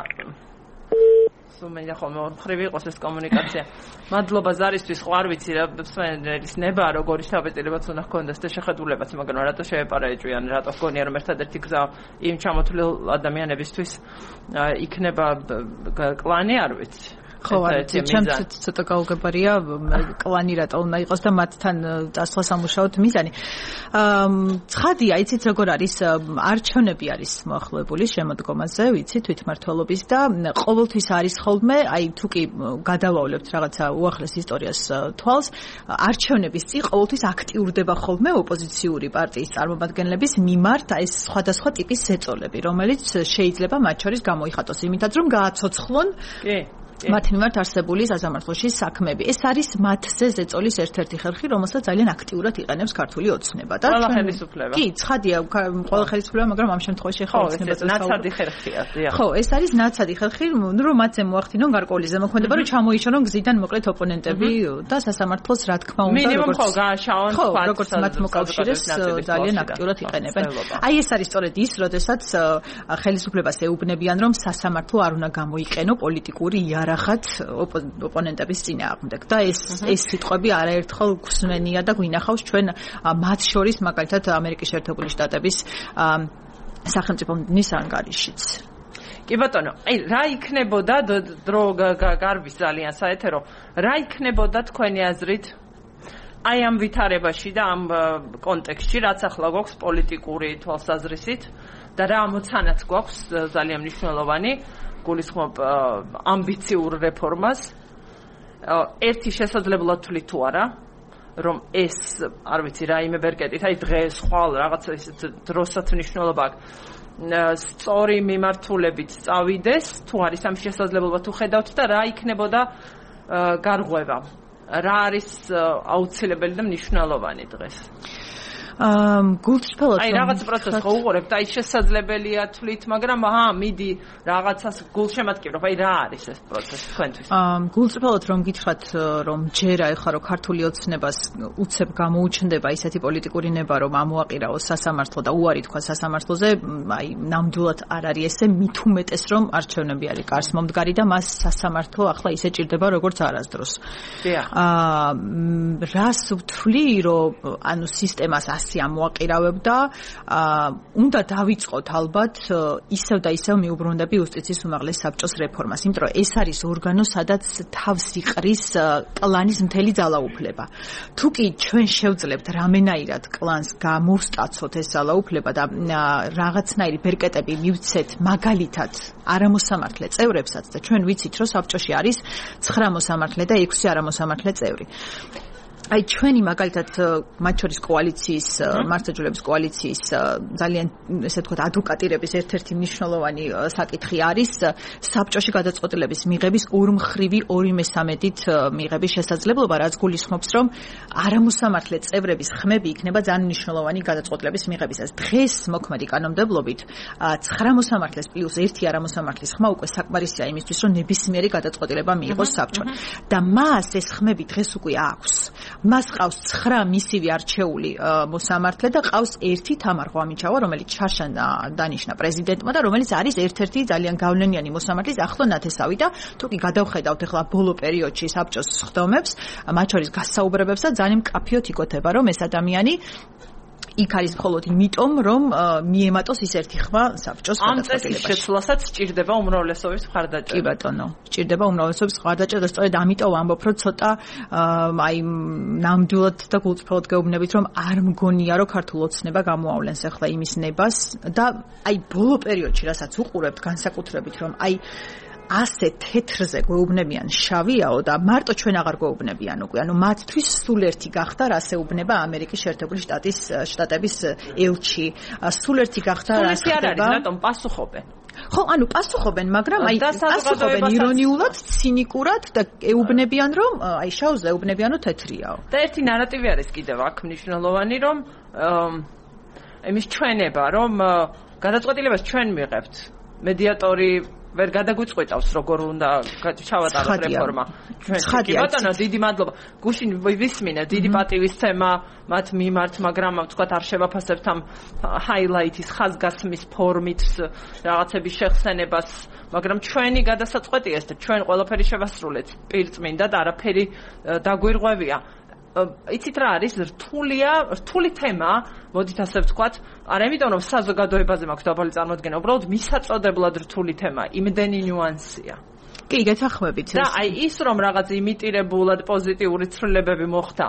სუმენია ხოლმე ორი იყოს ეს კომუნიკაცია. მადლობა ზარისთვის, ხო არ ვიცი რა მსმენელის ნება როგორი შაბეჭდილებაც უნდა ჰქონდეს და შეხედულებაც, მაგრამ რატო შეეპარა ეჭვიან, რატო გონია რომ ერთადერთი გზა იმ ჩამოთვლილ ადამიანებისთვის იქნება კლანი, არ ვიცი. ხო, არიცი, ჩემთვის ცოტა გაუგებარია კლანი რატო უნდა იყოს და მათთან წასვლა სამუშაოდ მიზანი. ცხადია, იცით როგორ არის არჩევნები არის მოახლოებული შემოდგომაზე, ვიცი, თვითმმართველობის და ყოველთვის არის ხოლმე, აი თუ კი გადავავლებთ რაღაცა უახლეს ისტორიას თვალს, არჩევნების წინ ყოველთვის აქტიურდება ხოლმე ოპოზიციური პარტიის წარმომადგენლების მიმართ ეს სხვადასხვა ტიპის ზეწოლები, რომელიც შეიძლება მათ შორის გამოიხატოს იმითაც რომ გააცოცხლონ მათ მიმართ არსებული სასამართლოში საქმეები. ეს არის მათზე ზეწოლის ერთ-ერთი ხერხი, რომელსაც ძალიან აქტიურად იყენებს ქართული ოცნება და ყველა ხელისუფლება. კი, ცხადია, ყველა ხელისუფლება, მაგრამ ამ შემთხვევაში ხა ოცნებაზე ნაცადი ხერხია. ხო, ეს არის ნაცადი ხერხი, რომ მათზე მოახდინონ გარკვეული ზემოქმედება, რომ ჩამოიშორონ გზიდან მოკლედ ოპონენტები და სასამართლოს რა თქმა უნდა, როგორც ხო გააშაონ თქვა, როგორც მათ მოკავშირეს ძალიან აქტიურად იყენებენ. აი ეს არის სწორედ ის, როდესაც ხელისუფლებას ეუბნებიან, რომ სასამართლო არ უნდა გამოიყენო პოლიტიკური არახат ოპონენტების წინააღმდეგ და ეს სიტყვები არაერთხელ გვსმენია და გვინახავს ჩვენ მათ შორის მაგალითად ამერიკის შეერთებული შტატების სახელმწიფო მდივნის ანგარიშიც. კი ბატონო, აი რა იქნებოდა დრო გარბის ძალიან საეთერო, რა იქნებოდა თქვენი აზრით აი ამ ვითარებაში და ამ კონტექსტში რაც ახლა გვაქვს პოლიტიკური თვალსაზრისით და რა ამოცანაც გვაქვს ძალიან მნიშვნელოვანი გულისხმობ ამბიციურ რეფორმას ერთი შესაძლებლად თვლი თუ არა რომ ეს არ ვიცი რაიმე ბერკეტით აი დღეს ხვალ რაღაცა ისეთ დროსაც მნიშვნელობა აქვს სწორი მიმართულებით წავიდეს თუ არის ამ შესაძლებლობა თუ ხედავთ და რა იქნებოდა გარღვევა რა არის აუცილებელი და მნიშვნელოვანი დღეს გულწრფელად აი რაღაც პროცესს ხო უყურებთ აი შესაძლებელია თვლით მაგრამ მიდი რაღაცას გულშემატკივრობ აი რა არის ეს პროცესი თქვენთვის გულწრფელად რომ გითხრათ რომ ჯერა ეხლა რომ ქართული ოცნებას უცებ გამოუჩნდება ისეთი პოლიტიკური ნება რომ ამოაყირაოს სასამართლო და უარი თქვა სასამართლოზე აი ნამდვილად არ არის ესე მით უმეტეს რომ არჩევნები არის კარს მომდგარი და მას სასამართლო ახლა ისე ჭირდება როგორც არასდროს რას ვთვლი რომ ანუ სისტემას ამოაყირავებდა უნდა დავიწყოთ ალბათ ისევ და ისევ მიუბრუნდები იუსტიციის უმაღლეს საბჭოს რეფორმას იმიტომ რომ ეს არის ორგანო სადაც თავს იყრის კლანის მთელი ძალაუფლება თუ კი ჩვენ შევძლებთ რამენაირად კლანს გამოვსტაცოთ ეს ძალაუფლება და რაღაცნაირი ბერკეტები მივცეთ მაგალითად არამოსამართლე წევრებსაც და ჩვენ ვიცით რომ საბჭოში არის 9 მოსამართლე და 6 არამოსამართლე წევრი აი ჩვენი მაგალითად მათ შორის კოალიციის მართლმსაჯულების კოალიციის ძალიან ესე ვთქვათ ადვოკატირების ერთ-ერთი მნიშვნელოვანი საკითხი არის საბჭოში გადაწყვეტილების მიღების ორმხრივი 2/3-ით მიღების შესაძლებლობა რაც გულისხმობს რომ არამოსამართლე წევრების ხმები იქნება ძალიან მნიშვნელოვანი გადაწყვეტილების მიღებისას დღეს მოქმედი კანონმდებლობით 9 მოსამართლეს პლუს 1 არამოსამართლის ხმა უკვე საკმარისია იმისთვის რომ ნებისმიერი გადაწყვეტილება მიიღოს საბჭომ და მას ეს ხმები დღეს უკვე აქვს მას ყავს 9 მისივე არჩეული მოსამართლე და ყავს 1 თამარ ღვამიჩავა, რომელიც ჩარშან დანიშნა პრეზიდენტმა და რომელიც არის ერთ-ერთი ძალიან გავლენიანი მოსამართლის ახლო ნათესავი და თუ კი გადავხედავთ ახლა ბოლო პერიოდში საბჭოს სხდომებს, მათ შორის გასაუბრებებს და ძალიან მკაფიოდ იკოთება, რომ ეს ადამიანი იქ არის მხოლოდ იმიტომ, რომ მიემატოს ის ერთი ხმა საბჭოს გადაწყვეტილებაში. ამ წესის შეცვლასაც სჭირდება უმრავლესობის მხარდაჭერა. კი ბატონო, სჭირდება უმრავლესობის მხარდაჭერა და სწორედ ამიტომ ვამბობ, რომ ცოტა აი ნამდვილად და გულწრფელად გეუბნებით, რომ არ მგონია, რომ ქართულ ოცნება გამოავლენს ახლა იმის ნებას და აი ბოლო პერიოდში, რასაც უყურებთ განსაკუთრებით, რომ აი ასე თეთრზე გვეუბნებიან შავიაო და მარტო ჩვენ აღარ გვეუბნებიან უკვე. ანუ მათთვის სულ ერთი გახდა რას ეუბნება ამერიკის შეერთებული შტატების ელჩი. სულ ერთი გახდა რას ხდება. რატომ პასუხობენ? ხო, ანუ პასუხობენ, მაგრამ აი პასუხობენ ირონიულად, ცინიკურად და ეუბნებიან რომ აი შავზე ეუბნებიან რომ თეთრიაო. და ერთი ნარატივი არის კიდევ აქ მნიშვნელოვანი რომ იმის ჩვენება რომ გადაწყვეტილებას ჩვენ მიღებთ. მედიატორი ვერ გადაგვიწყვეტავს როგორ უნდა ჩავატაროთ რეფორმა ჩვენ კი ბატონო დიდი მადლობა გუშინ ვისმინე დიდი პატივისცემა მათ მიმართ მაგრამ ვთქვათ არ შევაფასებთ ამ ჰაილაითის ხაზგასმის ფორმით რაღაცების შეხსენებას მაგრამ ჩვენი გადასაწყვეტია ეს და ჩვენ ყველაფერი შევასრულეთ პირწმინდა და არაფერი დაგვირღვევია იცით რა არის რთული თემა მოდით ასე ვთქვათ არა იმიტომ რომ საზოგადოებაზე მაქვს დაბალი წარმოდგენა უბრალოდ მისაწოდებლად რთული თემა იმდენი ნიუანსია კი გეთანხმებით და აი ის რომ რაღაც იმიტირებულად პოზიტიური ცვლილებები მოხდა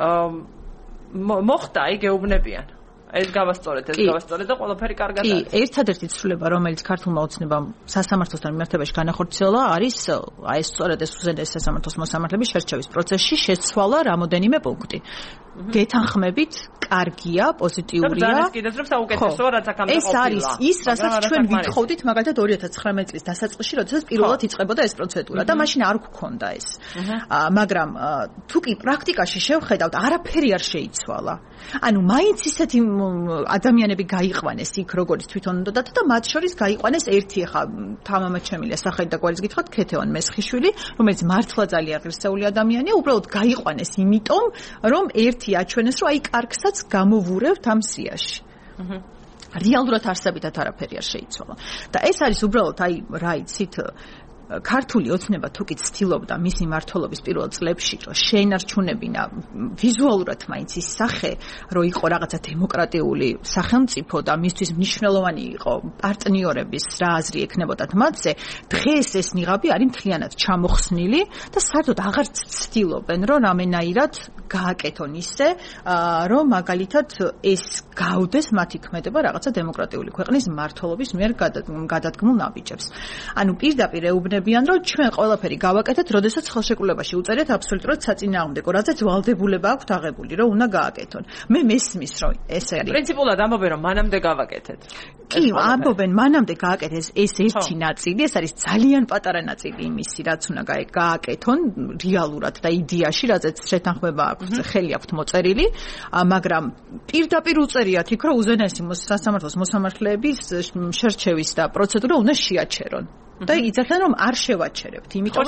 აი გეუბნებიან ეს გავასწორეთ და ყველაფერი კარგად არის. კი, ერთადერთი ცვლილება, რომელიც ქართულმა ოცნებამ სასამართლოსთან მიმართებაში განახორციელა, არის აი სწორედ ეს უზენაეს სასამართლოს მოსამართლეების შერჩევის პროცესში შეცვალა რამოდენიმე პუნქტი. გეთანხმებით, კარგია, პოზიტიურია. ეს არის ის, რასაც ჩვენ ვითხოვდით, მაგალითად 2019 წლის დასაწყისში, როდესაც პირველად იწყებოდა ეს პროცედურა და მაშინ არ გქონდა ეს. მაგრამ თუ კი პრაქტიკაში შევხედავთ, არაფერი არ შეიცვალა. ანუ მაინც ისეთი ადამიანები გაიყვანეს იქ როგორც თვითონ უნდა და მათ შორის გაიყვანეს ერთი ხა თამამად შემილია სახელი და გვარის გითხრათ ქეთევან მესხიშვილი რომელიც მართლა ძალიან ღირსეული ადამიანია უბრალოდ გაიყვანეს იმიტომ რომ ერთი აჩვენეს რომ აი კარგსაც გამოვურევთ ამ სიაში რეალურად არსებითად არაფერი არ შეიცვალა და ეს არის უბრალოდ აი რა იცით ქართული ოცნება თუ კი ცდილობდა მისი მმართველობის პირველ წლებში რომ შეენარჩუნებინა ვიზუალურად მაინც ის სახე რომ იყო რაღაცა დემოკრატიული სახელმწიფო და მისთვის მნიშვნელოვანი იყო პარტნიორების რა აზრი ექნებოდათ მათზე დღეს ეს ნიღაბი არის მთლიანად ჩამოხსნილი და საერთოდ აღარ ცდილობენ რომ რამენაირად გააკეთონ ისე რომ მაგალითად ეს გავდეს მათი ქმედება რაღაცა დემოკრატიული ქვეყნის მმართველობის მიერ გადადგმულ ნაბიჯებს. ანუ პირდაპირ ეუბნებიან რომ ჩვენ ყველაფერი გავაკეთეთ, როდესაც ხელშეკრულებაში უწერეთ აბსოლუტურად საწინააღმდეგო, რაზეც ვალდებულება აქვთ აღებული, რომ უნდა გააკეთონ. მე მესმის რომ ეს არის. პრინციპულად ამბობენ რომ მანამდე გავაკეთეთ. კი, ამბობენ მანამდე გააკეთეს ეს ერთი ნაწილი, ეს არის ძალიან პატარა ნაწილი იმისი, რაც უნდა გააკეთონ რეალურად და იდეაში, რაზეც შეთანხმება აქვს, ხელი აქვთ მოწერილი, მაგრამ პირდაპირ უწერიათ იქ რომ უზენაესი სასამართლოს მოსამართლეების შერჩევის და პროცედურა უნდა შეაჩერონ. და იძახიან რომ არ შევაჩერებთ, იმიტომ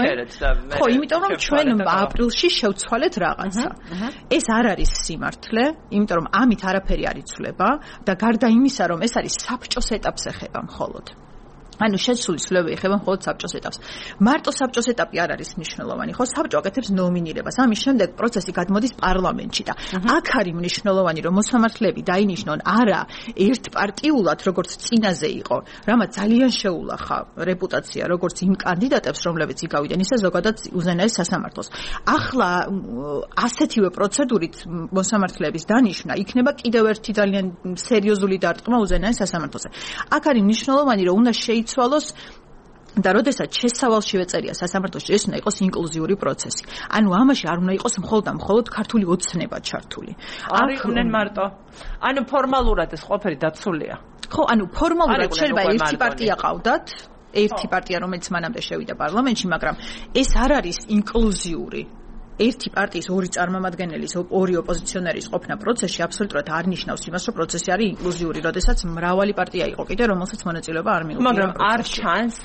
რომ ჩვენ აპრილში შევცვალეთ რაღაცა. ეს არ არის სიმართლე, იმიტომ რომ ამით არაფერი არ იცვლება და გარდა იმისა რომ ეს არის საბჭოს ეტაპს ეხება მხოლოდ. ანუ შეცვლილი ცვლილებები ეხება მხოლოდ საბჭოს ეტაპს. მარტო საბჭოს ეტაპი არ არის მნიშვნელოვანი, ხო? საბჭო აკეთებს ნომინირებას. ამის შემდეგ პროცესი გადმოდის პარლამენტში და აქ არის მნიშვნელოვანი, რომ მოსამართლეები დაინიშნონ არა ერთპარტიულად, როგორც წინაზე იყო, რამაც ძალიან შეულახა რეპუტაცია, როგორც იმ კანდიდატებს, რომლებიც იგავიდნენ, ისე ზოგადად უზენაეს სასამართლოს. ახლა ასეთივე პროცედურით მოსამართლეების დანიშვნა იქნება კიდევ ერთი ძალიან სერიოზული დარტყმა უზენაეს სასამართლოზე. აქ არის მნიშვნელოვანი, რომ უნდა იცვალოს და როდესაც შესავალშივე წერია სასამართლოში ეს უნდა იყოს ინკლუზიური პროცესი. ანუ ამაში არ უნდა იყოს მხოლოდ ქართული ოცნება ჩართული. არ იყვნენ მარტო. ანუ ფორმალურად ეს ყველაფერი დაცულია. ხო, ანუ ფორმალურად შეიძლება ერთი პარტია ყავდათ, ერთი პარტია რომელიც მანამდე შევიდა პარლამენტში, მაგრამ ეს არ არის ინკლუზიური. ერთი პარტიის ორი წარმომადგენლის, ორი ოპოზიციონერის ყოფნა პროცესში აბსოლუტურად არ ნიშნავს იმას, რომ პროცესი არის ინკლუზიური, როდესაც მრავალი პარტია იყო კიდე, რომელსაც მონაწილეობა არ მიუღია. მაგრამ არ ჩანს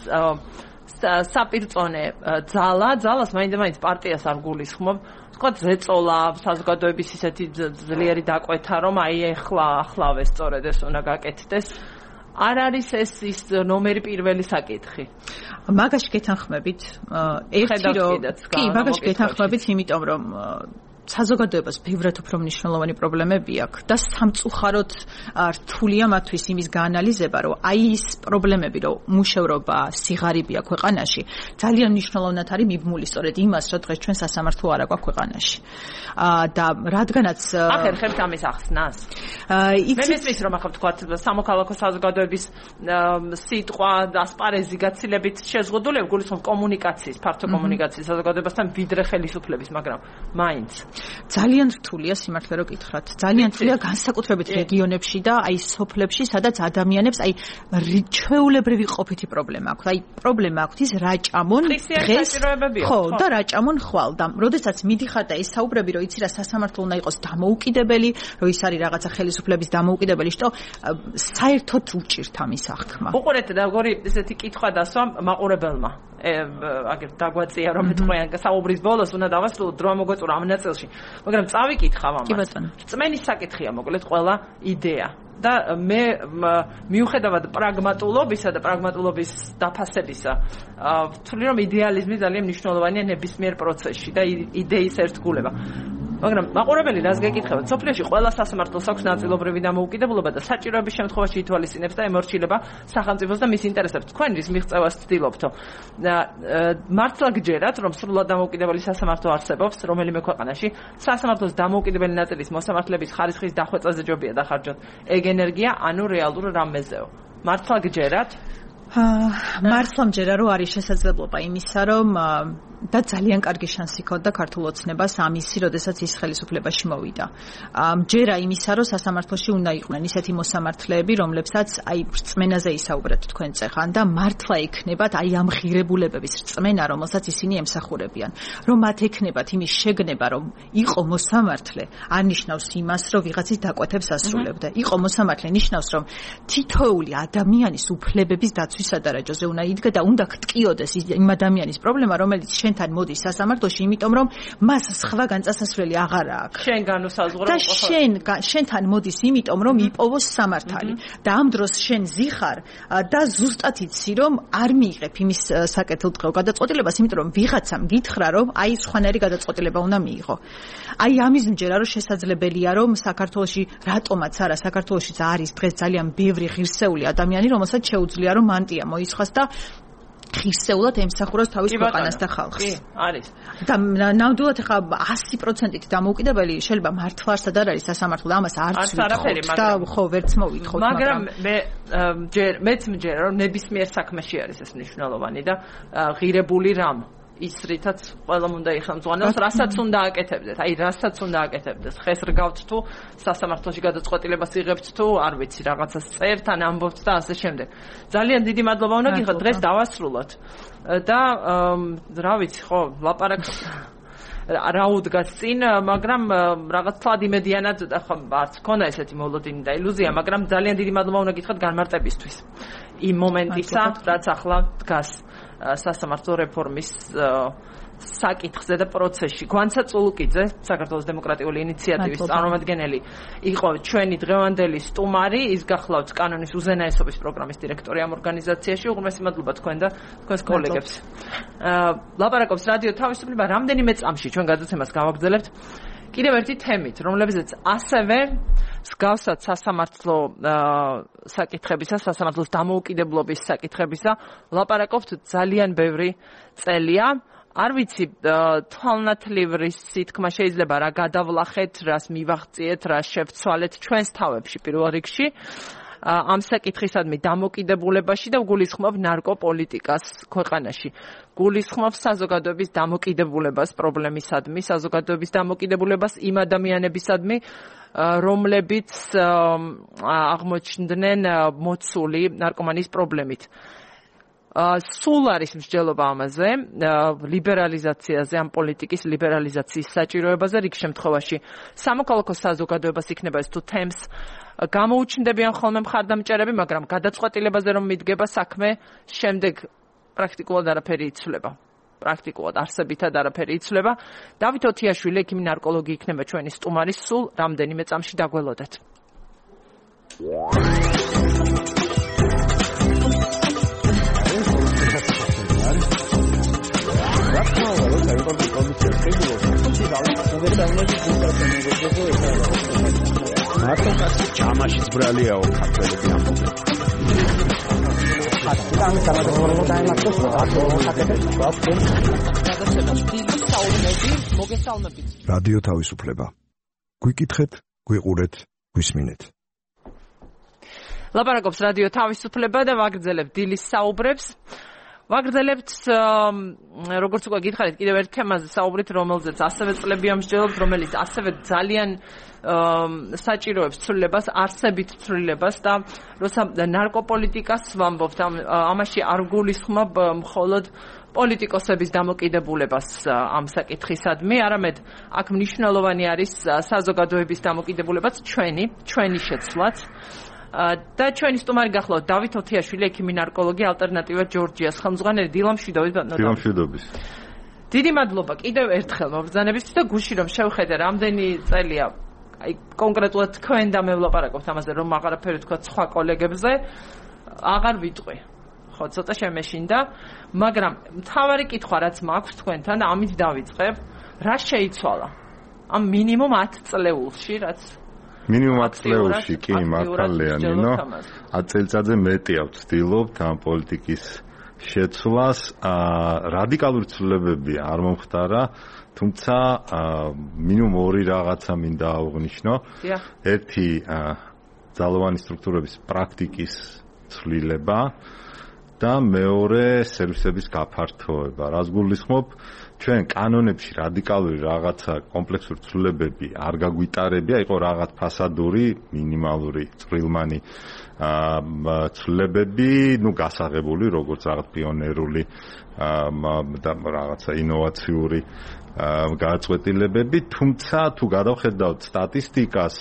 საპირწონე ძალას მაინც პარტიას არ გულისხმობ. თქვა ზეწოლა, საზოგადოების ისეთი ძლიერი დაკვეთა, რომ აი ახლავე სწორედ ეს უნდა გაკეთდეს. არ არის ეს ის ნომერი პირველი საკითხი. მაგაში გეთანხმებით, მაგაში გეთანხმებით, იმიტომ რომ საზოგადოებას ბევრად უფრო მნიშვნელოვანი პრობლემები აქვს და სამწუხაროდ რთულია მათთვის იმის გაანალიზება, რომ აი ის პრობლემები, რომ მუშევრობა, სიღარიბეა ქვეყანაში, ძალიან მნიშვნელოვნად არის მიბმული სწორედ იმას, რომ დღეს ჩვენ სასამართლო არ აქვს ქვეყანაში. და რადგანაც ახერხებთ ამის ახსნას. მე მესმის რომ ახლა თქვა სამოქალაქო საზოგადოების სიტყვა და ასპარეზი გაცილებით შეზღუდული გულისხმობ კომუნიკაციის, ფართო კომუნიკაციის საზოგადოებასთან ვიდრე ხელისუფლების, მაგრამ მაინც ძალიან რთულია სიმართლე რო გითხრათ. ძალიან რთულია განსაკუთრებით რეგიონებში და აი სოფლებში, სადაც ადამიანებს აი ჩვეულებრივი ყოფითი პრობლემა აქვს. აი პრობლემა აქვს ის რა ჭამონ დღეს. ხო, და რა ჭამონ ხვალ. და როდესაც მიდიხარ და ეს საუბრები რომ იცი რა სასამართლო უნდა იყოს დამოუკიდებელი, რომ ის არის რაღაცა ხელისუფლების დამოუკიდებელი, што საერთოდ უჭირთ ამის აღქმა. უყურეთ და როგორი ესეთი კითხვა დასვა მაყურებელმა. აგერ დაგვაწია რომ თქვენ საუბრის ბოლოს უნდა დავასრულოთ დრო მოგეწურა ამ ნაწილში, მაგრამ წავიკითხავ ამას. რწმენის საკითხია მოკლედ ყველა იდეა და მე მიუხედავად პრაგმატულობისა და პრაგმატულობის დაფასებისა ვთვლი რომ იდეალიზმი ძალიან მნიშვნელოვანია ნებისმიერ პროცესში და იდეის ერთგულება. მაგრამ მაყურებელი რას გეკითხებათ? სოფლიოში ყველა სასამართლოს აქვს ნაწილობრივი დამოუკიდებლობა და საჭიროების შემთხვევაში ითვალისწინებს და ემორჩილება სახელმწიფოს და მის ინტერესებს. თქვენ რის მიღწევას ვცდილობთო? მართლა გჯერათ, რომ სრულად დამოუკიდებელი სასამართლო არსებობს რომელიმე ქვეყანაში? სასამართლოს დამოუკიდებელი ნაწილის მოსამართლეების ხარისხის დახვეწაზე ჯობია დახარჯოთ ეგ ენერგია, ანუ რეალურ რამეზეო. მართლა გჯერათ? მართლა მჯერა რომ არის შესაძლებლობა იმისა, რომ და ძალიან კარგი შანსი ჰქონდა ქართულ ოცნებას ამისი, როდესაც ის ხელისუფლებაში მოვიდა. მჯერა იმისა, რომ სასამართლოში უნდა იყვნენ ისეთი მოსამართლეები, რომლებსაც აი რწმენაზე ისაუბრეთ თქვენ წეხან და მართლა ექნებათ აი ამ ღირებულებების რწმენა, რომელსაც ისინი ემსახურებიან. რომ მათ ექნებათ იმის შეგნება, რომ იყო მოსამართლე, არ ნიშნავს იმას, რომ ვიღაცის დაკვეთებს ასრულებდა. იყო მოსამართლე ნიშნავს, რომ თითოეული ადამიანის უფლებების დაცვის სადარაჯოზე უნდა იდგა და უნდა გტკიოდეს იმ ადამიანის პრობლემა, რომელიც შენთან მოდის სასამართლოში, იმიტომ რომ მას სხვა განწასასვლელი აღარ აქვს. შენ განუსაზღვრო და შენთან მოდის იმიტომ რომ იპოვოს სამართალი. და ამ დროს შენ ზიხარ და ზუსტად იცი რომ არ მიიღებ იმის საკეთილდღეო გადაწყვეტილებას, იმიტომ რომ ვიღაცამ გითხრა რომ აი სხვანაირი გადაწყვეტილება უნდა მიიღო. აი ამის მჯერა რომ შესაძლებელია რომ საქართველოში რატომაც არა საქართველოშიც არის დღეს ძალიან ბევრი ღირსეული ადამიანი, რომელსაც შეუძლია რომ მანტია მოისხას და ღირსეულად ემსახუროს თავის ქვეყანას და ხალხს. კი, არის. და ნამდვილად ხა 100%-ით დამოუკიდებელი შეიძლება მართლარსად არ არის სასამართლო და ამას არც ვიტყობთ და ხო ვერც მოვითხოვთ, მაგრამ მეც მჯერა რომ ნებისმიერ საქმეში არის ეს მნიშვნელოვანი და ღირებული რამ ის რითაც ყველამ უნდა იხელმძღვანელოს, რასაც უნდა აკეთებდეთ. აი, რასაც უნდა აკეთებდეთ. ხეს რგავთ თუ სასამართლოში გადაწყვეტილებას იღებთ თუ არ ვიცი, რაღაცას წერთ ან ამბობთ და ასე შემდეგ. ძალიან დიდი მადლობა უნდა გიხოთ, დღეს დავასრულოთ. და რა ვიცი, ხო, ლაპარაკს რა უდგას წინ, მაგრამ რაღაც თვად იმედიანად ხო არც ქონა ესეთი მოლოდინი და ილუზია, მაგრამ ძალიან დიდი მადლობა უნდა გითხრათ განმარტებისთვის. იმ მომენტისა, რაც ახლა დგას სასამართლო რეფორმის საკითხზე და პროცესში. გვანცა წულუკიძე, საქართველოს დემოკრატიული ინიციატივის წარმომადგენელი, იყო ჩვენი დღევანდელი სტუმარი, ის გახლავთ კანონის უზენაესობის პროგრამის დირექტორი ამ ორგანიზაციაში. უღრმესი მადლობა თქვენ და თქვენს კოლეგებს. ლაპარაკობს რადიო თავისუფლება რამდენიმე წამში ჩვენ გადაცემას გავაგრძელებთ კიდევ ერთი თემით, რომლებზეც ასევე მსგავსად სასამართლო საკითხებისა, სასამართლოს დამოუკიდებლობის საკითხებისა ლაპარაკობთ ძალიან ბევრი წელია. არ ვიცი, თვალნათლივ სითქმა შეიძლება რა გადავლახეთ, რას მივაღწიეთ, რას შევცვალეთ ჩვენს თავებში პირველ რიგში. ამ საკითხისადმი დამოკიდებულებაში და გულისხმობ ნარკოპოლიტიკას ქვეყანაში. გულისხმობ საზოგადოების დამოკიდებულებას პრობლემისადმი, საზოგადოების დამოკიდებულებას იმ ადამიანებისადმი, რომლებიც აღმოჩნდნენ მოცული ნარკომანის პრობლემით. სულ არის მსჯელობა ამაზე, ლიბერალიზაციაზე, ამ პოლიტიკის ლიბერალიზაციის საჭიროებაზე რიგ შემთხვევაში. სამოქალაქო საზოგადოებას იქნება ეს თუ თემს გამოუჩნდებიან ხოლმე მხარდამჭერები, მაგრამ გადაწყვეტილებაზე რომ მიდგება საქმე, შემდეგ პრაქტიკულად არაფერი იცვლება. პრაქტიკულად არსებითად არაფერი იცვლება. დავით ოთიაშვილი, ექიმი ნარკოლოგი იქნება ჩვენი სტუმარი, სულ რამდენიმე წამში დაგველოდეთ. მარტო ჯამაშიც ბრალიაო ქართველები ამბობენ. რადიო თავისუფლება. გვიკითხეთ, გვიყურეთ, გვისმინეთ. ლაპარაკობს რადიო თავისუფლება და ვაგრძელებთ დილის საუბრებს. ვაგრძელებთ, როგორც უკვე გითხარით, კიდევ ერთ თემაზე საუბრით, რომელზეც ასევე წლები ამსჯელობთ, რომელიც ასევე ძალიან საჭიროებს ცვლილებას, არსებით ცვლილებას და როცა ნარკოპოლიტიკას ვამბობთ, ამაში არ გულისხმობ მხოლოდ პოლიტიკოსების დამოკიდებულებას ამ საკითხისადმი, არამედ აქ მნიშვნელოვანი არის საზოგადოების დამოკიდებულებაც, ჩვენი შეცვლაც. და ჩვენი სტუმარი გახლავთ დავით ოთიაშვილი, ექიმი ნარკოლოგი, ალტერნატივა ჯორჯიას ხელმძღვანელი. დილამშვიდობის. დიდი მადლობა კიდევ ერთხელ მობრძანებისთვის და გუში რომ შევხედე რამდენი წელია აი კონკრეტულად თქვენ და მე ვლაპარაკობთ ამაზე, რომ აღარაფერი თქვა სხვა კოლეგებზე, აღარ ვიტყვი. ხო, ცოტა შემეშინდა, მაგრამ მთავარი კითხვა რაც მაქვს თქვენთან და ამით დავიწყებ, რა შეიცვალა ამ მინიმუმ 10 წლეულში, რაც მინიმუმ 10 წლეულში კი მართალია, ნინო. 10 წელიწადზე მეტია ვცდილობთ ამ პოლიტიკის შეცვლას. რადიკალური ცვლილებები არ მომხდარა, თუმცა მინიმუმ ორი რაღაცა მინდა აღვნიშნო. ერთი ძალოვანი სტრუქტურების პრაქტიკის ცვლილება და მეორე სერვისების გაფართოება. რას გულისხმობ? ჩვენ კანონებში რადიკალური რაღაცა კომპლექსური ცვლილებები არ გაგვიტარებია, იყო რაღაც ფასადური, მინიმალური, წვრილმანი ცვლილებები, გასაღებული, როგორც რაღაც პიონერული და რაღაცა ინოვაციური გადაწყვეტილებები, თუმცა თუ გადავხედავთ სტატისტიკას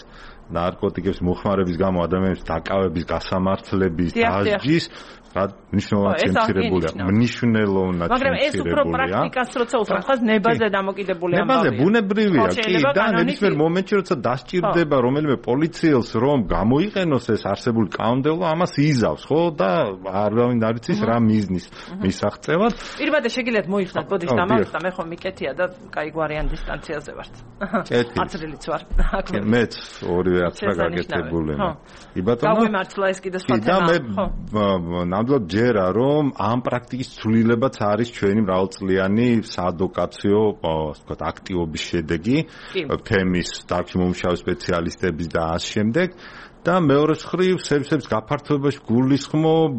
ნარკოტიკების მოხმარების გამო ადამიანების დაკავების, გასამართლების, დასჯის მნიშვნელოვნად შემცირებულია. მნიშვნელოვნად მაგრამ ეს უფრო პრაქტიკას როცა უსვამთ, ხას ნებაზე დამოკიდებული ამბავია. ნებაზე ბუნებრივია, კი, და ნებისმიერ მომენტში როცა დასჭირდება რომელიმე პოლიციელს რომ გამოიყენოს ეს არსებული კანონმდებლობა, ამას იზავს, ხო? და არავინ არ იცის რა მიზნის მისაღწევად. პირბადე შეგიძლიათ მოიხსნათ, ბოდიშ დამალს და მე ხომ მიკეთია და კაი გვარიან დისტანციაზე ვართ. აცრილიც ვარ. მეც ორივე აცრა გაკეთებული. კი ბატონო. გაგვემართლა ეს კიდე სხვა თემა. ნამდვილად ჯერა რომ ამ პრაქტიკის ცვლილებაც არის ჩვენი მრავალწლიანი საადვოკაციო, ასე ვთქვათ, აქტივობის შედეგი, თემის დარგში მომუშავე სპეციალისტების და ამ შემდეგ და მეორე მხრივ სერვისების გაფართოებაში გულისხმობ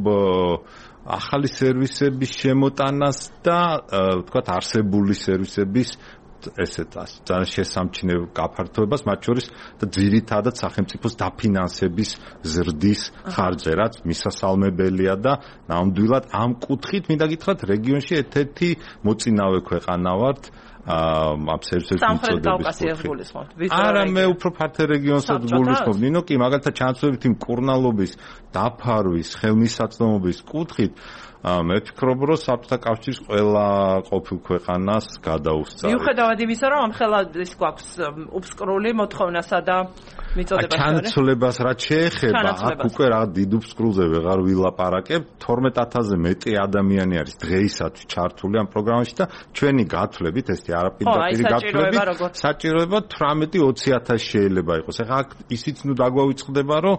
ახალი სერვისების შემოტანას და ვთქვათ არსებული სერვისების ესეთ ძალიან შესამჩნევ გაფართოებას, მათ შორის და ძირითადად სახელმწიფოს დაფინანსების ზრდის ხარჯზე, რაც მისასალმებელია და ნამდვილად ამ კუთხით მინდა გითხრათ, რეგიონში ერთ-ერთი მოწინავე ქვეყანა ვართ ამ სერვისების მიწოდების. არა, მე უფრო ფართე რეგიონსაც გულისხმობ, ნინო, კი, მაგალითად ჩანაცვლებით იმ კურნალობის, დაფარვის, ხელმისაწვდომობის კუთხით მე ვფიქრობ, რომ საბჭოთა კავშირის ყველა ყოფილ ქვეყანას გადაუსწარი. მიუხედავად იმისა, რომ ამ ხელად ის გვაქვს უბსკრული მოთხოვნასა და მიწოდებასა. ჩანაცვლებას რაც შეეხება, აქ უკვე რა დიდ უბსკრულზე ვეღარ ვილაპარაკებ, 12000-ზე მეტი ადამიანი არის დღეისათვის ჩართული ამ პროგრამაში და ჩვენი გათვლებით, ესეთი არაპირდაპირი გათვლებით, საჭიროება 18-20000 შეიძლება იყოს. ეხლა აქ ისიც ნუ დაგვავიწყდება, რომ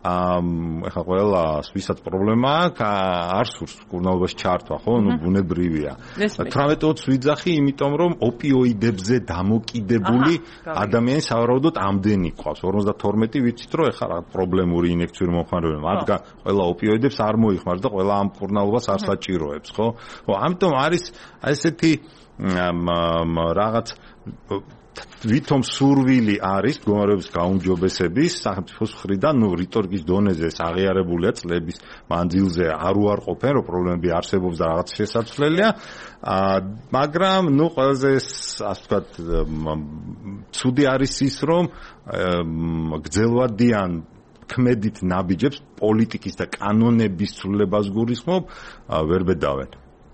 ეხლა ყველას ვისაც პრობლემა აქვს, არ სურს კურნალობაში ჩართვა, ხო? ნუ ბუნებრივია. 18-20 ვიძახი, იმიტომ რომ ოპიოიდებზე დამოკიდებული ადამიანი სავარაუდოდ ამდენი ყავს. 52 ვიცით, რომ ეხლა რა პრობლემური ინიექციური მომხმარებელია. მათგან ყველა ოპიოიდებს არ მოიხმარს და ყველა ამ კურნალობას არ საჭიროებს, ხო? ხო, ამიტომ არის ესეთი რაღაც ვითომ სურვილი არის მდგომარეობის გაუმჯობესების სახელმწიფოს მხრიდან, ნუ რიტორიკის დონეზე ეს აღიარებულია წლების მანძილზე არ უარყოფენ, რომ პრობლემები არსებობს და რაღაც შესაძლებელია, მაგრამ ნუ ყველაზე ასე ვთქვათ ცუდი არის ის, რომ გრძელვადიან ქმედით ნაბიჯებს პოლიტიკის და კანონების ცვლილებას გულისხმობ ვერ ბედავენ.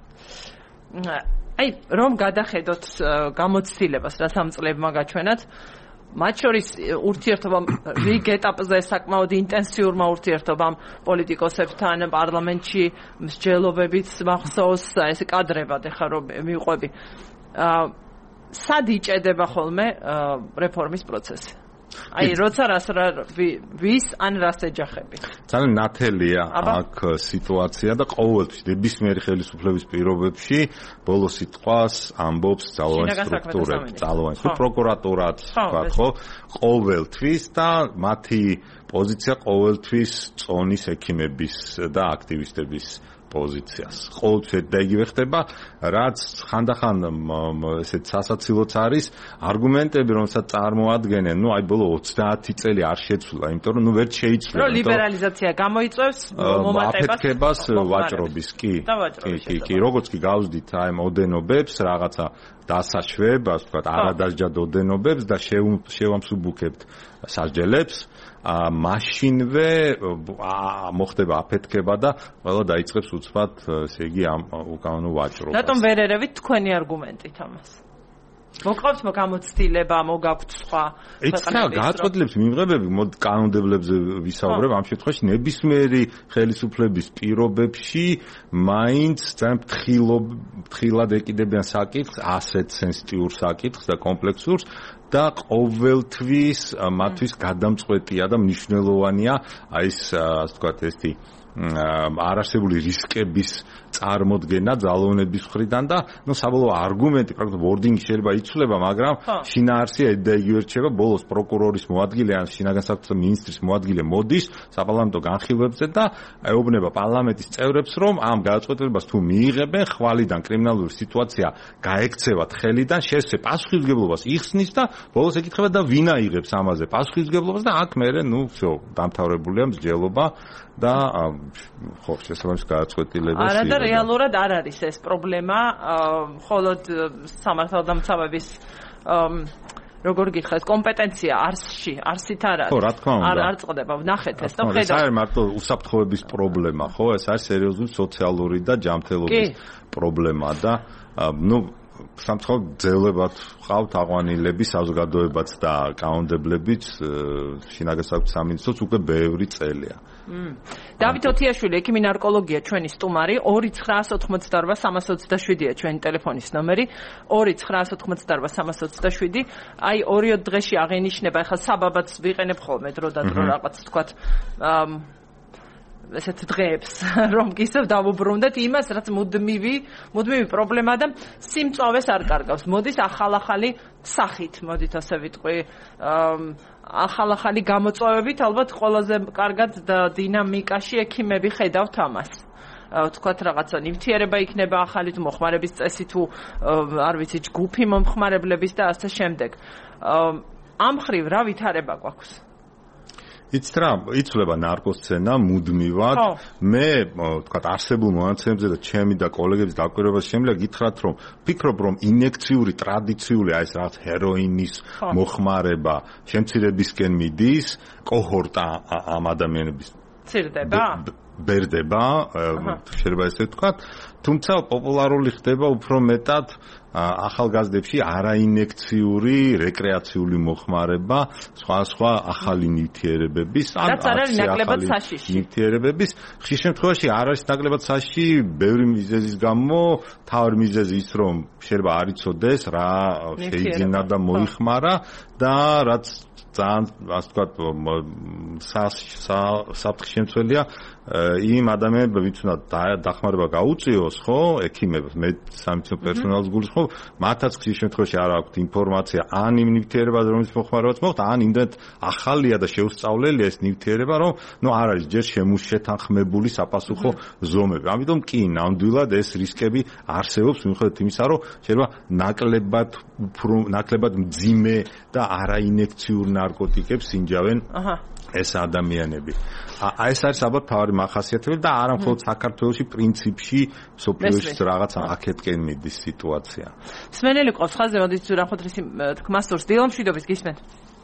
აი, რომ გადახედოთ გამოცდილებას, რაც ამ წლებმა გაჩვენათ, მათ შორის ურთიერთობამ რიგ ეტაპზე საკმაოდ ინტენსიურმა ურთიერთობამ პოლიტიკოსებთან პარლამენტში მსჯელობებით მახსოვს, ეს კადრებად ეხლა რომ მივყვები. სად იჭედება ხოლმე რეფორმის პროცესი? აი, როცა ვის ან რას ეჯახები? ძალიან ნათელია აქ სიტუაცია და ყოველთვის ნებისმიერი ხელისუფლების პირობებში ბოლო სიტყვას ამბობს ძალოვანი სტრუქტურები, ძალოვანი პროკურატურაც, ხო? ყოველთვის და მათი პოზიცია ყოველთვის წონის ექიმების და აქტივისტების პოზიციას. ყოველთვის და იგივე ხდება, რაც ხანდახან ესეთ სასაცილოც არის არგუმენტები, რომელსაც წარმოადგენენ, ნუ აი ბოლო 30 წელი არ შეცვლა, იმიტომ რომ ნუ ვერ შეიცვლა. რომ ლიბერალიზაცია გამოიწვევს მომატებას ვაჭრობის, კი. კი, როგორც კი გავზდით აი ოდენობებს, რაღაცა დასაშვებ, ასე ვთქვათ, არადასჯად ოდენობებს და შევამსუბუქებთ სასჯელებს. მაშინვე მოხდება აფეთქება და ყველა დაიწყებს უცბად, ესე იგი ამ უკანონო ვაჭრობას. რატომ ვერ ერევით თქვენი არგუმენტით ამას? მოყავთ გამოცდილება, მოგაქვთ სხვა ქვეყნების გაწყვეტილების მიმღებები, კანონმდებლებზე ვისაუბრებ, ამ შემთხვევაში ნებისმიერი ხელისუფლების პირობებში მაინც ძალიან ფრთხილად ეკიდებიან საკითხს, ასეთ სენსიტიურ საკითხს და კომპლექსურს და ყოველთვის მათთვის გადამწყვეტია და მნიშვნელოვანია აი ეს ასე ვთქვათ ესეთი არარსებული რისკების წარმოდგენა ძალოვნების მხრიდან და ნუ საბოლოო არგუმენტი პრაქტიკულად ვორდინგი შეიძლება იცვლება, მაგრამ შინაარსია და იგივე რჩება. ბოლოს პროკურორის მოადგილე ან შინაგან საქმეთა მინისტრის მოადგილე მოდის საპარლამენტო განხილვებზე და ეუბნება პარლამენტის წევრებს, რომ ამ გადაწყვეტილებას თუ მიიღებენ, ხვალიდან კრიმინალური სიტუაცია გაექცევათ ხელიდან, შესაძლოა პასუხისმგებლობას იხსნის და ბოლოს ეკითხება და ვინ აიღებს ამაზე პასუხისმგებლობას და აქ მერე ნუ всё დამთავრებულია მსჯელობა და ხო შესაბამის გადაწყვეტილებას არა და რეალურად არ არის ეს პრობლემა, მხოლოდ სამართალდამცავების როგორ გითხრათ, კომპეტენცია არსით არ არის. ხო, რა თქმა უნდა. არ წყდება. ნახეთ ეს და ხედავთ. ეს არის მარტო უსაფრთხოების პრობლემა, ხო? ეს არის სერიოზული სოციალური და ჯანმრთელობის პრობლემა და სამწუხაროდ ძელებად ყავთ აღვანილები, საზოგადოებაც და კანონმდებლებიც შინაგან საქმეთა სამინისტროს უკვე ბევრი წელია. დავით ოთიაშვილი, ექიმი ნარკოლოგია, ჩვენი სტუმარი, 2988327-ია ჩვენი ტელეფონის ნომერი, 2988327. აი 2 დღეში აღინიშნება, ახლა საბაბაც ვიყენებ ხოლმე დრო და დრო რაღაც თქვათ ესეთ დღეებს, რომ გისევ დავუბრუნდეთ იმას, რაც მუდმივი პრობლემა და სიმწავეს არ კარგავს. მოდის ახალ-ახალი სახით, მოდით ასე ვიტყვი, ახალ-ახალი გამოწვევებით, ალბათ ყველაზე კარგად დინამიკაში ექიმები ხედავთ ამას. თქვათ რაღაცა ნივთიერება იქნება ახალი თუ მოხმარების წესი თუ არ ვიცი ჯგუფი მომხმარებლების და ასე შემდეგ. ამ ხრივ რა ვითარება გვაქვს? იცვლება ნარკოსცენა მუდმივად. მე თქვათ არსებულ მონაცემებზე და ჩემი და კოლეგების დაკვირვებაში შემიძლია გითხრათ, რომ ვფიქრობ, რომ ინიექციური ტრადიციული აი ეს რაღაც ჰეროინის მოხმარება შემცირებისკენ მიდის, კოჰორტა ამ ადამიანების ცირდება? ბერდება, შეიძლება ესე ვთქვათ, თუმცა პოპულარული ხდება უფრო მეტად ახალგაზრდებში არაინიექციური რეკრეაციული მოხმარება, სხვა ახალი ნივთიერებების ან ნივთიერებების. ხშირ შემთხვევაში არ არის ნაკლებად საშიში, ბევრი მიზეზის გამო, თავი მიზეზი ის, რომ შეიძლება არ იცოდეს რა შეიძინა და მოიხმარა და რაც ძალიან ასე ვთქვათ საფრთხის შემცველია იმ ადამიანებს, ვინც უნდა დახმარება გაუწიოს, ხო, ექიმებს, სამედიცინო პერსონალს გულისხმობ, მათაც ხშირ შემთხვევაში არ აქვთ ინფორმაცია ან იმ ნივთიერებაზე, რომელიც მოხმარებაც მოხდა, ან იმდენად ახალია და შეუსწავლელია ეს ნივთიერება, რომ არ არის ჯერ შემუშეთანხმებული საპასუხო ზომები. ამიტომ კი ნამდვილად ეს რისკები არსებობს, მიუხედავად იმისა, რომ შეიძლება ნაკლებად მძიმე და არაინიექციურ ნარკოტიკებს ინჯავენ ეს ადამიანები. ეს არის ალბათ თავი მახასიათებელი და არა მხოლოდ საქართველოში, პრინციპში, სოფლიოში რაღაცა აქეთკენ მიდის სიტუაცია. სმენელი ყავს ხაზზე, მოდით რახოთრისი თქმას სურს. დილომშვიდობის გისმენთ.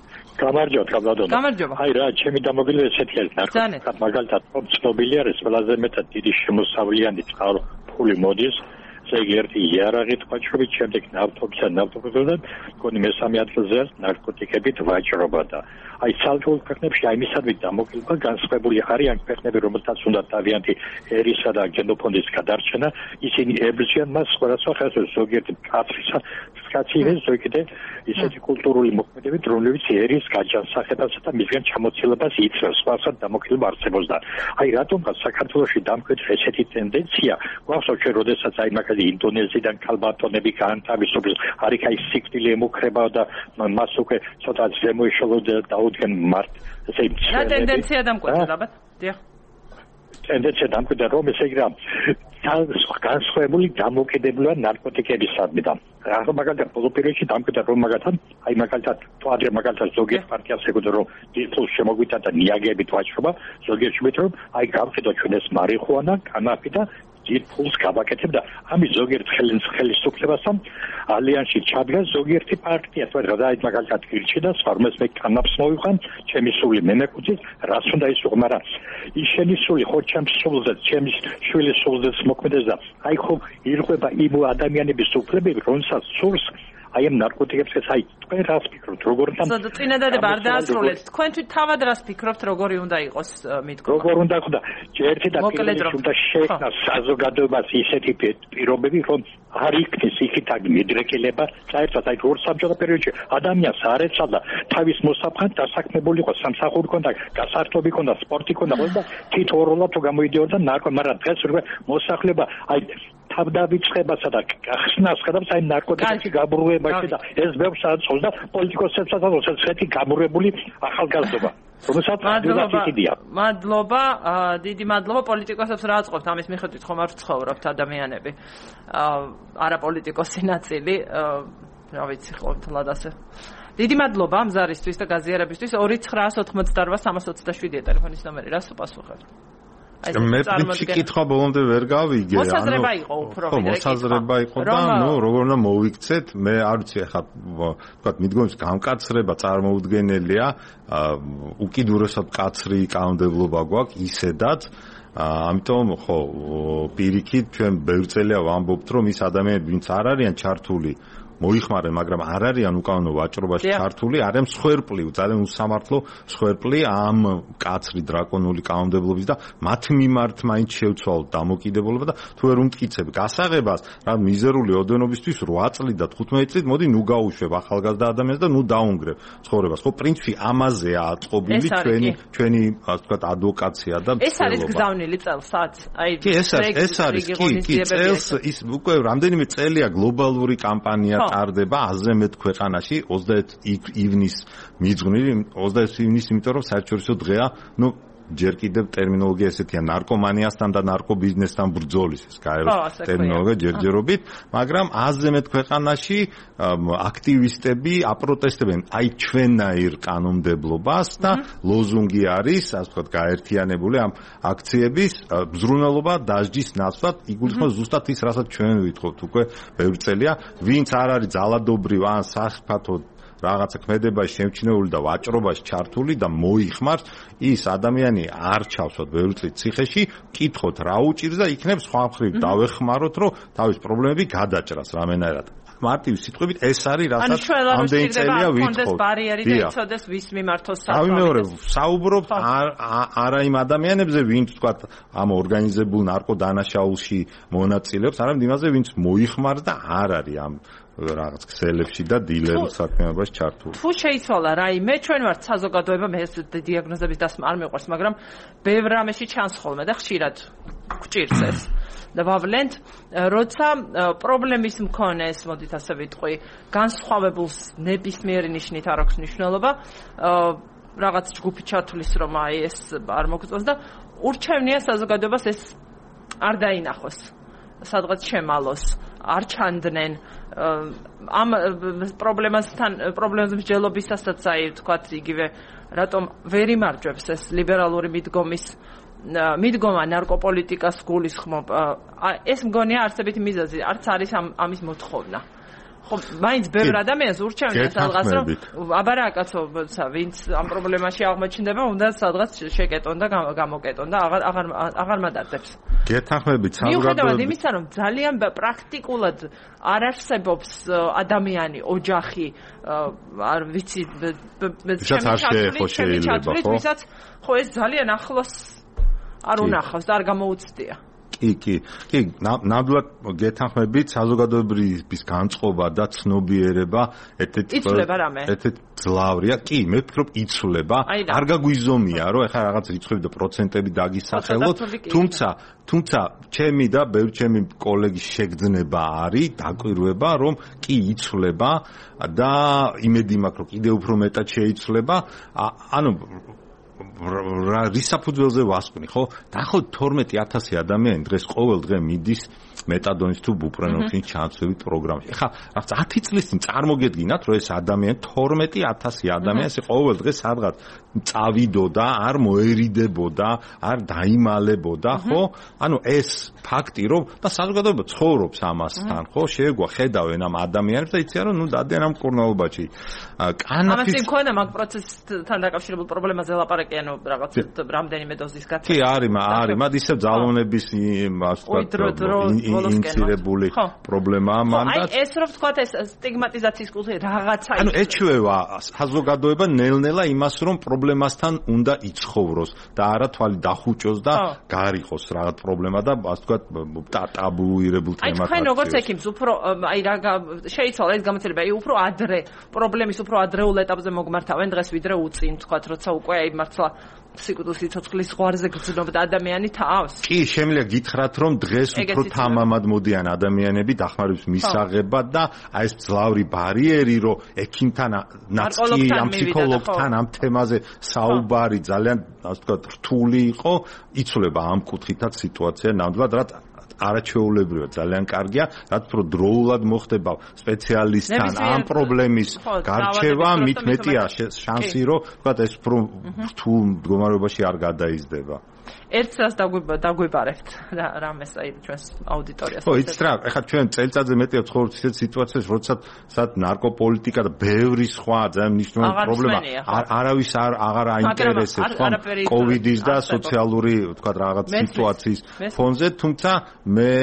გამარჯობა. აი რა, ჩემი დამოუკიდებელი ესეთი არის ნარკოტიკად, მაგალითად, ცნობილი არის ყველაზე მეტად დიდი შემოსავლიანი წყალფული მოდის. ზეგი ერთი იარაღით ვაჭრობით, შემდეგ ნავთობიდან, მგონი მესამე ადგილზე არის ნარკოტიკებით ვაჭრობა და აი ცალკეულ ქვეყნებში აი მისადმი დამოკიდება განსხვავებული არიან ქვეყნები, რომელთაც უნდა თავიანთი ერისა და გენოფონდის გადარჩენა, ისინი ებრძვიან მას სხვადასხვა ხელისუფლებას, ზოგიერთი კაცი ზოგიერთი ისეთი კულტურული მოქმედებებით, რომლებიც ერის გაჯანსაღებასა და მისგან ჩამოცილებას იწევს, სხვასაც დამოკიდება არსებობს და აი რატომღაც საქართველოში დამკვიდრ ესეთი ტენდენცია, გვახსოვს ჩვენ როდესაც აი მაგალითად ინდონეზიიდან ქალბატონები გაანთავისუფლეს, არიქაი სიკვდილი ემუქრება და მას უკვე ცოტა ზემოიშალო დაუდგენ მართ ესე რა ტენდენცია დამკვიდრდა ალბათ? დიახ. ტენდენცია დამკვიდრდა რომ ესე იგი განსხვავებული დამოკიდებულება ნარკოტიკებისადმი და ახლა მაგალითად ბოლო პერიოდში დამკვიდრდა რომ მაგალითად თვადრე მაგალითად ზოგიერთ პარტიას ეკუთვნა რომ დირფულს შემოგვიდა და ნიაგებით ვაჭრობა, ზოგიერთ შემთხვევაში რომ აი გავხედოთ ჩვენ ეს მარიხუანა, კანაფი და დირფულს გავაკეთებ და ამის ზოგიერთ ხელისუფლებასთან ალიანსში ჩადგა ზოგიერთი პარტია, თვადრე მაგალითად გირჩი და სვარმეს მე კანაფს მოვიყან, ჩემი სული მე მეკუთვნის, რას უნდა ისუღო, მაგრამ ის შენი სული ხო ჩემს სულზე, ჩემი შვილის სულზე მოქმედებს და აი ხო ირღვება იმ ადამიანების უფლებები, რომელსაც სურს აი ამ ნარკოტიკებს ეს აი თქვენ რას ფიქრობთ, როგორ უნდა წინადადება არ დაასრულეთ. თქვენ თავად რას ფიქრობთ, როგორი უნდა იყოს მითქმა? როგორ უნდა ხდა? ჯერთი და პირველი უნდა შეექმნა საზოგადოებას ისეთი პირობები, რომ არ იქნეს იქითაგი მიდრეკილება, საერთოდ აი ორ საბჭოთა პერიოდში ადამიანს არ ეცადა თავის მოსაფრთხედ დასაქმებული იყო, სამსახური ჰქონდა, გასართობი ჰქონდა, სპორტი ჰქონდა, და თითოეულად თუ გამოდიოდა მაგრამ დღეს მოსახლეობა აი თავდავიწყებასა და გახსნას ხედავს აი ნარკოტიკებში გაბრუებაში და ეს ბევრს აწყობს და პოლიტიკოსებსაც ესეთი გამრუებული ახალგაზრდობა. მადლობა, დიდი მადლობა პოლიტიკოსებს რა აწყობთ ამის მიხედვით ხომ არ ცხოვრობთ ადამიანები. არაპოლიტიკოსი ნაწილი, რა ვიცი, ყოველთლად ასე. დიდი მადლობა ამ ზარისთვის და გაზიარებისთვის. 2988327 ტელეფონის ნომერი, რას უპასუხებთ? მე პრინციპი კითხვა ბოლომდე ვერ გავიგე. მოსაზრება იყო უფრო ვიდრე კითხვა. მოსაზრება იყო და როგორ უნდა მოვიქცეთ, მე არ ვიცი ახლა ვთქვათ მიდგომის გამკაცრება წარმოუდგენელია, უკიდურესად კაცრი კანონმდებლობა გვაქვს ისედაც ამიტომ ხო პირიქით ჩვენ ბევრ წელია ვამბობთ რომ ის ადამიანები ვინც არ არიან ჩართული მოიხმარენ, მაგრამ არ არიან უკანონო ვაჭრობაში ჩართული, არიან მსხვერპლი, ძალიან უსამართლო მსხვერპლი ამ კაცრი დრაკონული კანონმდებლობის და მათ მიმართ მაინც შევცვალოთ დამოკიდებულება და თუ ვერ უმტკიცებ გასაღებას, რა მიზერული ოდენობისთვის 8 წლით და 15 წლით, მოდი ნუ გაუშვებ ახალგაზრდა ადამიანს და ნუ დაუნგრევ ცხოვრებას. ხო, პრინციპი ამაზეა აწყობილი ჩვენი ასე ვთქვათ ადვოკაცია და ეს არის გზავნილი წელსაც. აი ეს არის კი წელს ის უკვე რამდენიმე წელია გლობალური კამპანია ტარდება 100-ზე მეტ ქვეყანაში 21 ივნის მიძღვნილი 21 ივნის იმიტომ რომ საერთაშორისო დღეა ნუ ჯერ კიდევ ტერმინოლოგია ესეთია ნარკომანიასთან და ნარკობიზნესთან ბრძოლის ეს გაეროს ტერმინოლოგია ჯერჯერობით მაგრამ 100-ზე მეტ ქვეყანაში აქტივისტები აპროტესტებენ აი ჩვენაირ კანონმდებლობას და ლოზუნგი არის ასე ვთქვათ გაერთიანებული ამ აქციების ბზრუნველობა დასჯის ნაცვლად იგულისხმება ზუსტად ის რასაც ჩვენ ვითხოვთ უკვე ბევრი წელია ვინც არ არის ძალადობრივ ან სახიფათო რაღაცა ქმედებაში შემჩნეული და ვაჭრობაში ჩართული და მოიხმარს ის ადამიანი არ ჩავსვათ ბევრი წლით ციხეში კითხოთ რა უჭირს და იქნებ სხვა მხრივ დავეხმაროთ რომ თავის პრობლემები გადაჭრას რამენერად მარტივი სიტყვებით ეს არის რასაც ამდენი წელია ვითხოვთ ბარიერი და იცოდეს ვის მიმართოს საქმე მეორე საუბრობთ არა იმ ადამიანებზე ვინც თქვა ამ ორგანიზებულ ნარკოდანაშაულში მონაწილეობს არამედ იმაზე ვინც მოიხმარს და არ არის ამ რაღაც ქსელებში და დილერულ საქმეობაში ჩართული. თუ შეიცვალა რაიმე, ჩვენ ვართ საზოგადოება, მე ეს დიაგნოზების დასმა არ მეყვარს, მაგრამ ბევრ რამეში ჩანს ხოლმე და ხშირად გვჭირს ეს. და ვავლენთ, როცა პრობლემის მქონეს, მოდით ასე ვიტყვი, განსხვავებულს ნებისმიერი ნიშნით არ აქვს მნიშვნელობა, რაღაც ჯგუფი ჩათვლის რომ აი ეს არ მოგწონს და ურჩევნია საზოგადოებას ეს არ დაინახოს. სადღაც შემალოს, არ ჩანდნენ ამ პრობლემას მსჯელობისასაც აი ვთქვათ იგივე რატომ ვერ იმარჯვებს ეს ლიბერალური მიდგომა ნარკოპოლიტიკას გულისხმობ ეს მგონია არსებითი მიზეზი არც არის ამის მოთხოვნა ხო მაინც ბევრ ადამიანს ურჩევნია სადღაც რომ აბარა კაცო ვინც ამ პრობლემაში აღმოჩნდება უნდა სადღაც შეკეტონ და გამოკეტონ და აღარ მატარებს გეთანხმებით მიუხედავად იმისა რომ ძალიან პრაქტიკულად არ არსებობს ადამიანი ოჯახი არ ვიცი ვისაც ხო ეს ძალიან ახლოს არ უნახავს და არ გამოუცდია კი, ნამდვილად გეთანხმებით საზოგადოების განწყობა და ცნობიერება ერთ-ერთი ძლავრია. კი, მე ვფიქრობ იცვლება. არ გაგვიზომია, რომ ეხლა რაღაც რიცხვები და პროცენტები დაგისახელოთ, თუმცა ჩემი და ბევრი ჩემი კოლეგის შეგრძნება არის, დაკვირვება, რომ კი იცვლება და იმედი მაქვს, რომ კიდევ უფრო მეტად შეიცვლება. ანუ რის საფუძველზე ვასკვნი, ხო? დაახლოებით 12000 ადამიანი დღეს ყოველ დღე მიდის მეტადონის თუ ბუპრენოფინის ჩანაცვლებით პროგრამაში. ეხლა რაღაც 10 წლის წინ წარმოგედგინათ, რომ ეს ადამიანი 12000 ადამიანი ეს ყოველ დღე სადღაც წავიდოდა, არ მოერიდებოდა, არ დაიმალებოდა, ხო? ანუ ეს ფაქტი, რომ და საზოგადოება ცხოვრობს ამასთან, ხო? შეეგვა ხედავენ ამ ადამიანებს და იციან, რომ ნუ დადიან ამ კურნალობაში. ამას იქონა მაგ პროცესთან დაკავშირებულ პრობლემაზე ლაპარაკი, ანუ რაღაც რამდენიმე დოზის გაცემა. კი, არის, მათ ისევ ძალოვნების ინცირებული პრობლემაა მან და აი ეს რომ ვთქვათ ეს სტიგმატიზაციის კულტურა რაღაცა ანუ ეჩვევა საზოგადოება ნელ-ნელა იმას რომ პრობლემასთან უნდა იცხოვროს და არა თვალი დახუჭოს და გარიყოს რაღაც პრობლემა და ასე ვთქვათ ტაბუირებულ თემად. აი თქვენ როგორც ექიმს უფრო აი რა შეიცვალა ეს გამოცდილება აი უფრო ადრე პრობლემის უფრო ადრეულ ეტაპზე მოგმართავენ დღეს ვიდრე უწინ ვთქვათ როცა უკვე აი მართლა სიკვდილის სიცოცხლის ზღვარზე გრძნობდა ადამიანი თავს. კი, შემიძლია გითხრათ, რომ დღეს უფრო თამამად მოდიან ადამიანები დახმარების მისაღებად და აი ეს ძლავრი ბარიერი, რომ ექიმთან ნაცკი ამ ფსიქოლოგთან ამ თემაზე საუბარი ძალიან, ასე ვთქვათ, რთული იყო, იცვლება ამ კუთხითაც სიტუაცია ნამდვილად რა არაჩვეულებრივია, ძალიან კარგია, რაც უფრო დროულად მოხდება სპეციალისტთან ამ პრობლემის გარჩევა, მით მეტია შანსი, რომ ვთქვათ, ეს უფრო რთულ მდგომარეობაში არ გადაიზრდება. ერთსაც დაგვიბარებთ რამეს აი ჩვენს აუდიტორიას. ხო, იცით რა, ეხლა ჩვენ წელიწადზე მეტია ვცხოვრობთ ისეთ სიტუაციაში, როდესაც ნარკოპოლიტიკა და ბევრი სხვა ძალიან მნიშვნელოვანი პრობლემა არავის აღარ აინტერესებს ხო კოვიდის და სოციალური თქვა რაღაც სიტუაციის ფონზე, თუმცა მე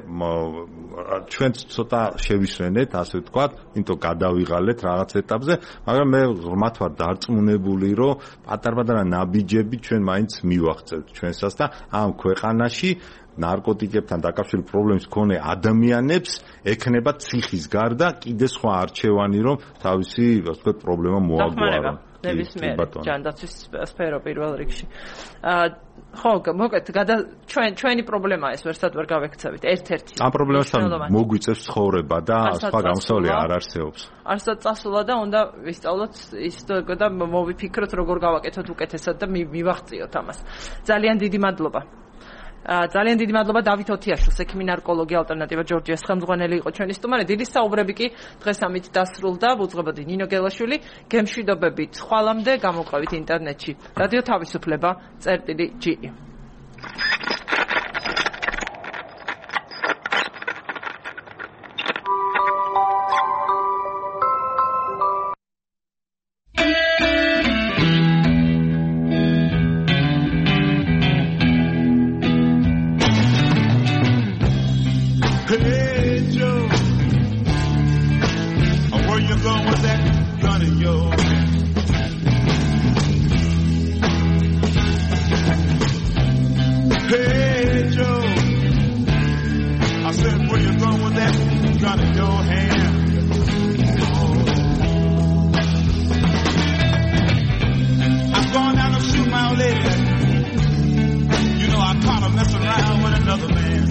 ჩვენ ცოტა შევისვენეთ, ასე ვთქვა, იმიტომ გადავიღალეთ რაღაც ეტაპზე, მაგრამ მე ღრმათ ვარ დარწმუნებული, რომ პატარ-პატარა ნაბიჯები ჩვენ მაინც მივახცევთ ჩვენსას და ამ ქვეყანაში ნარკოტიკებთან დაკავშირებული პრობლემის მქონე ადამიანებს ექნება ციხის გარდა კიდე სხვა არჩევანი, რომ თავისი, ასე ვთქვათ, პრობლემა მოაგვარონ. ნებისმიერ ჯანდაცვის სფერო პირველ რიგში. ხო, მოკლედ, ჩვენი პრობლემაა ეს, ვერსად ვერ გავექცევით. ერთ-ერთი. ამ პრობლემასთან მოგვიწევს ცხოვრება და სხვა გამოსავალი არ არსებობს. არსად წასულა და უნდა ვისწავლოთ ის და მოვიფიქროთ, როგორ გავაკეთოთ უკეთესად და მივაღწიოთ ამას. ძალიან დიდი მადლობა. ძალიან დიდი მადლობა დავით ოთიაშვილს, ექიმინარკოლოგი ალტერნატივა ჯორჯიას ხელმძღვანელი იყო ჩვენი სტუმარი. დიდი საუბრები კი დღეს ამით დასრულდა. ვუძღვებოდი ნინო გელაშვილი. გემშვიდობებით ხვალამდე გამოყვებით ინტერნეტში. რადიო თავისუფლება წერტილი.ge. You know I caught her messing around with another man.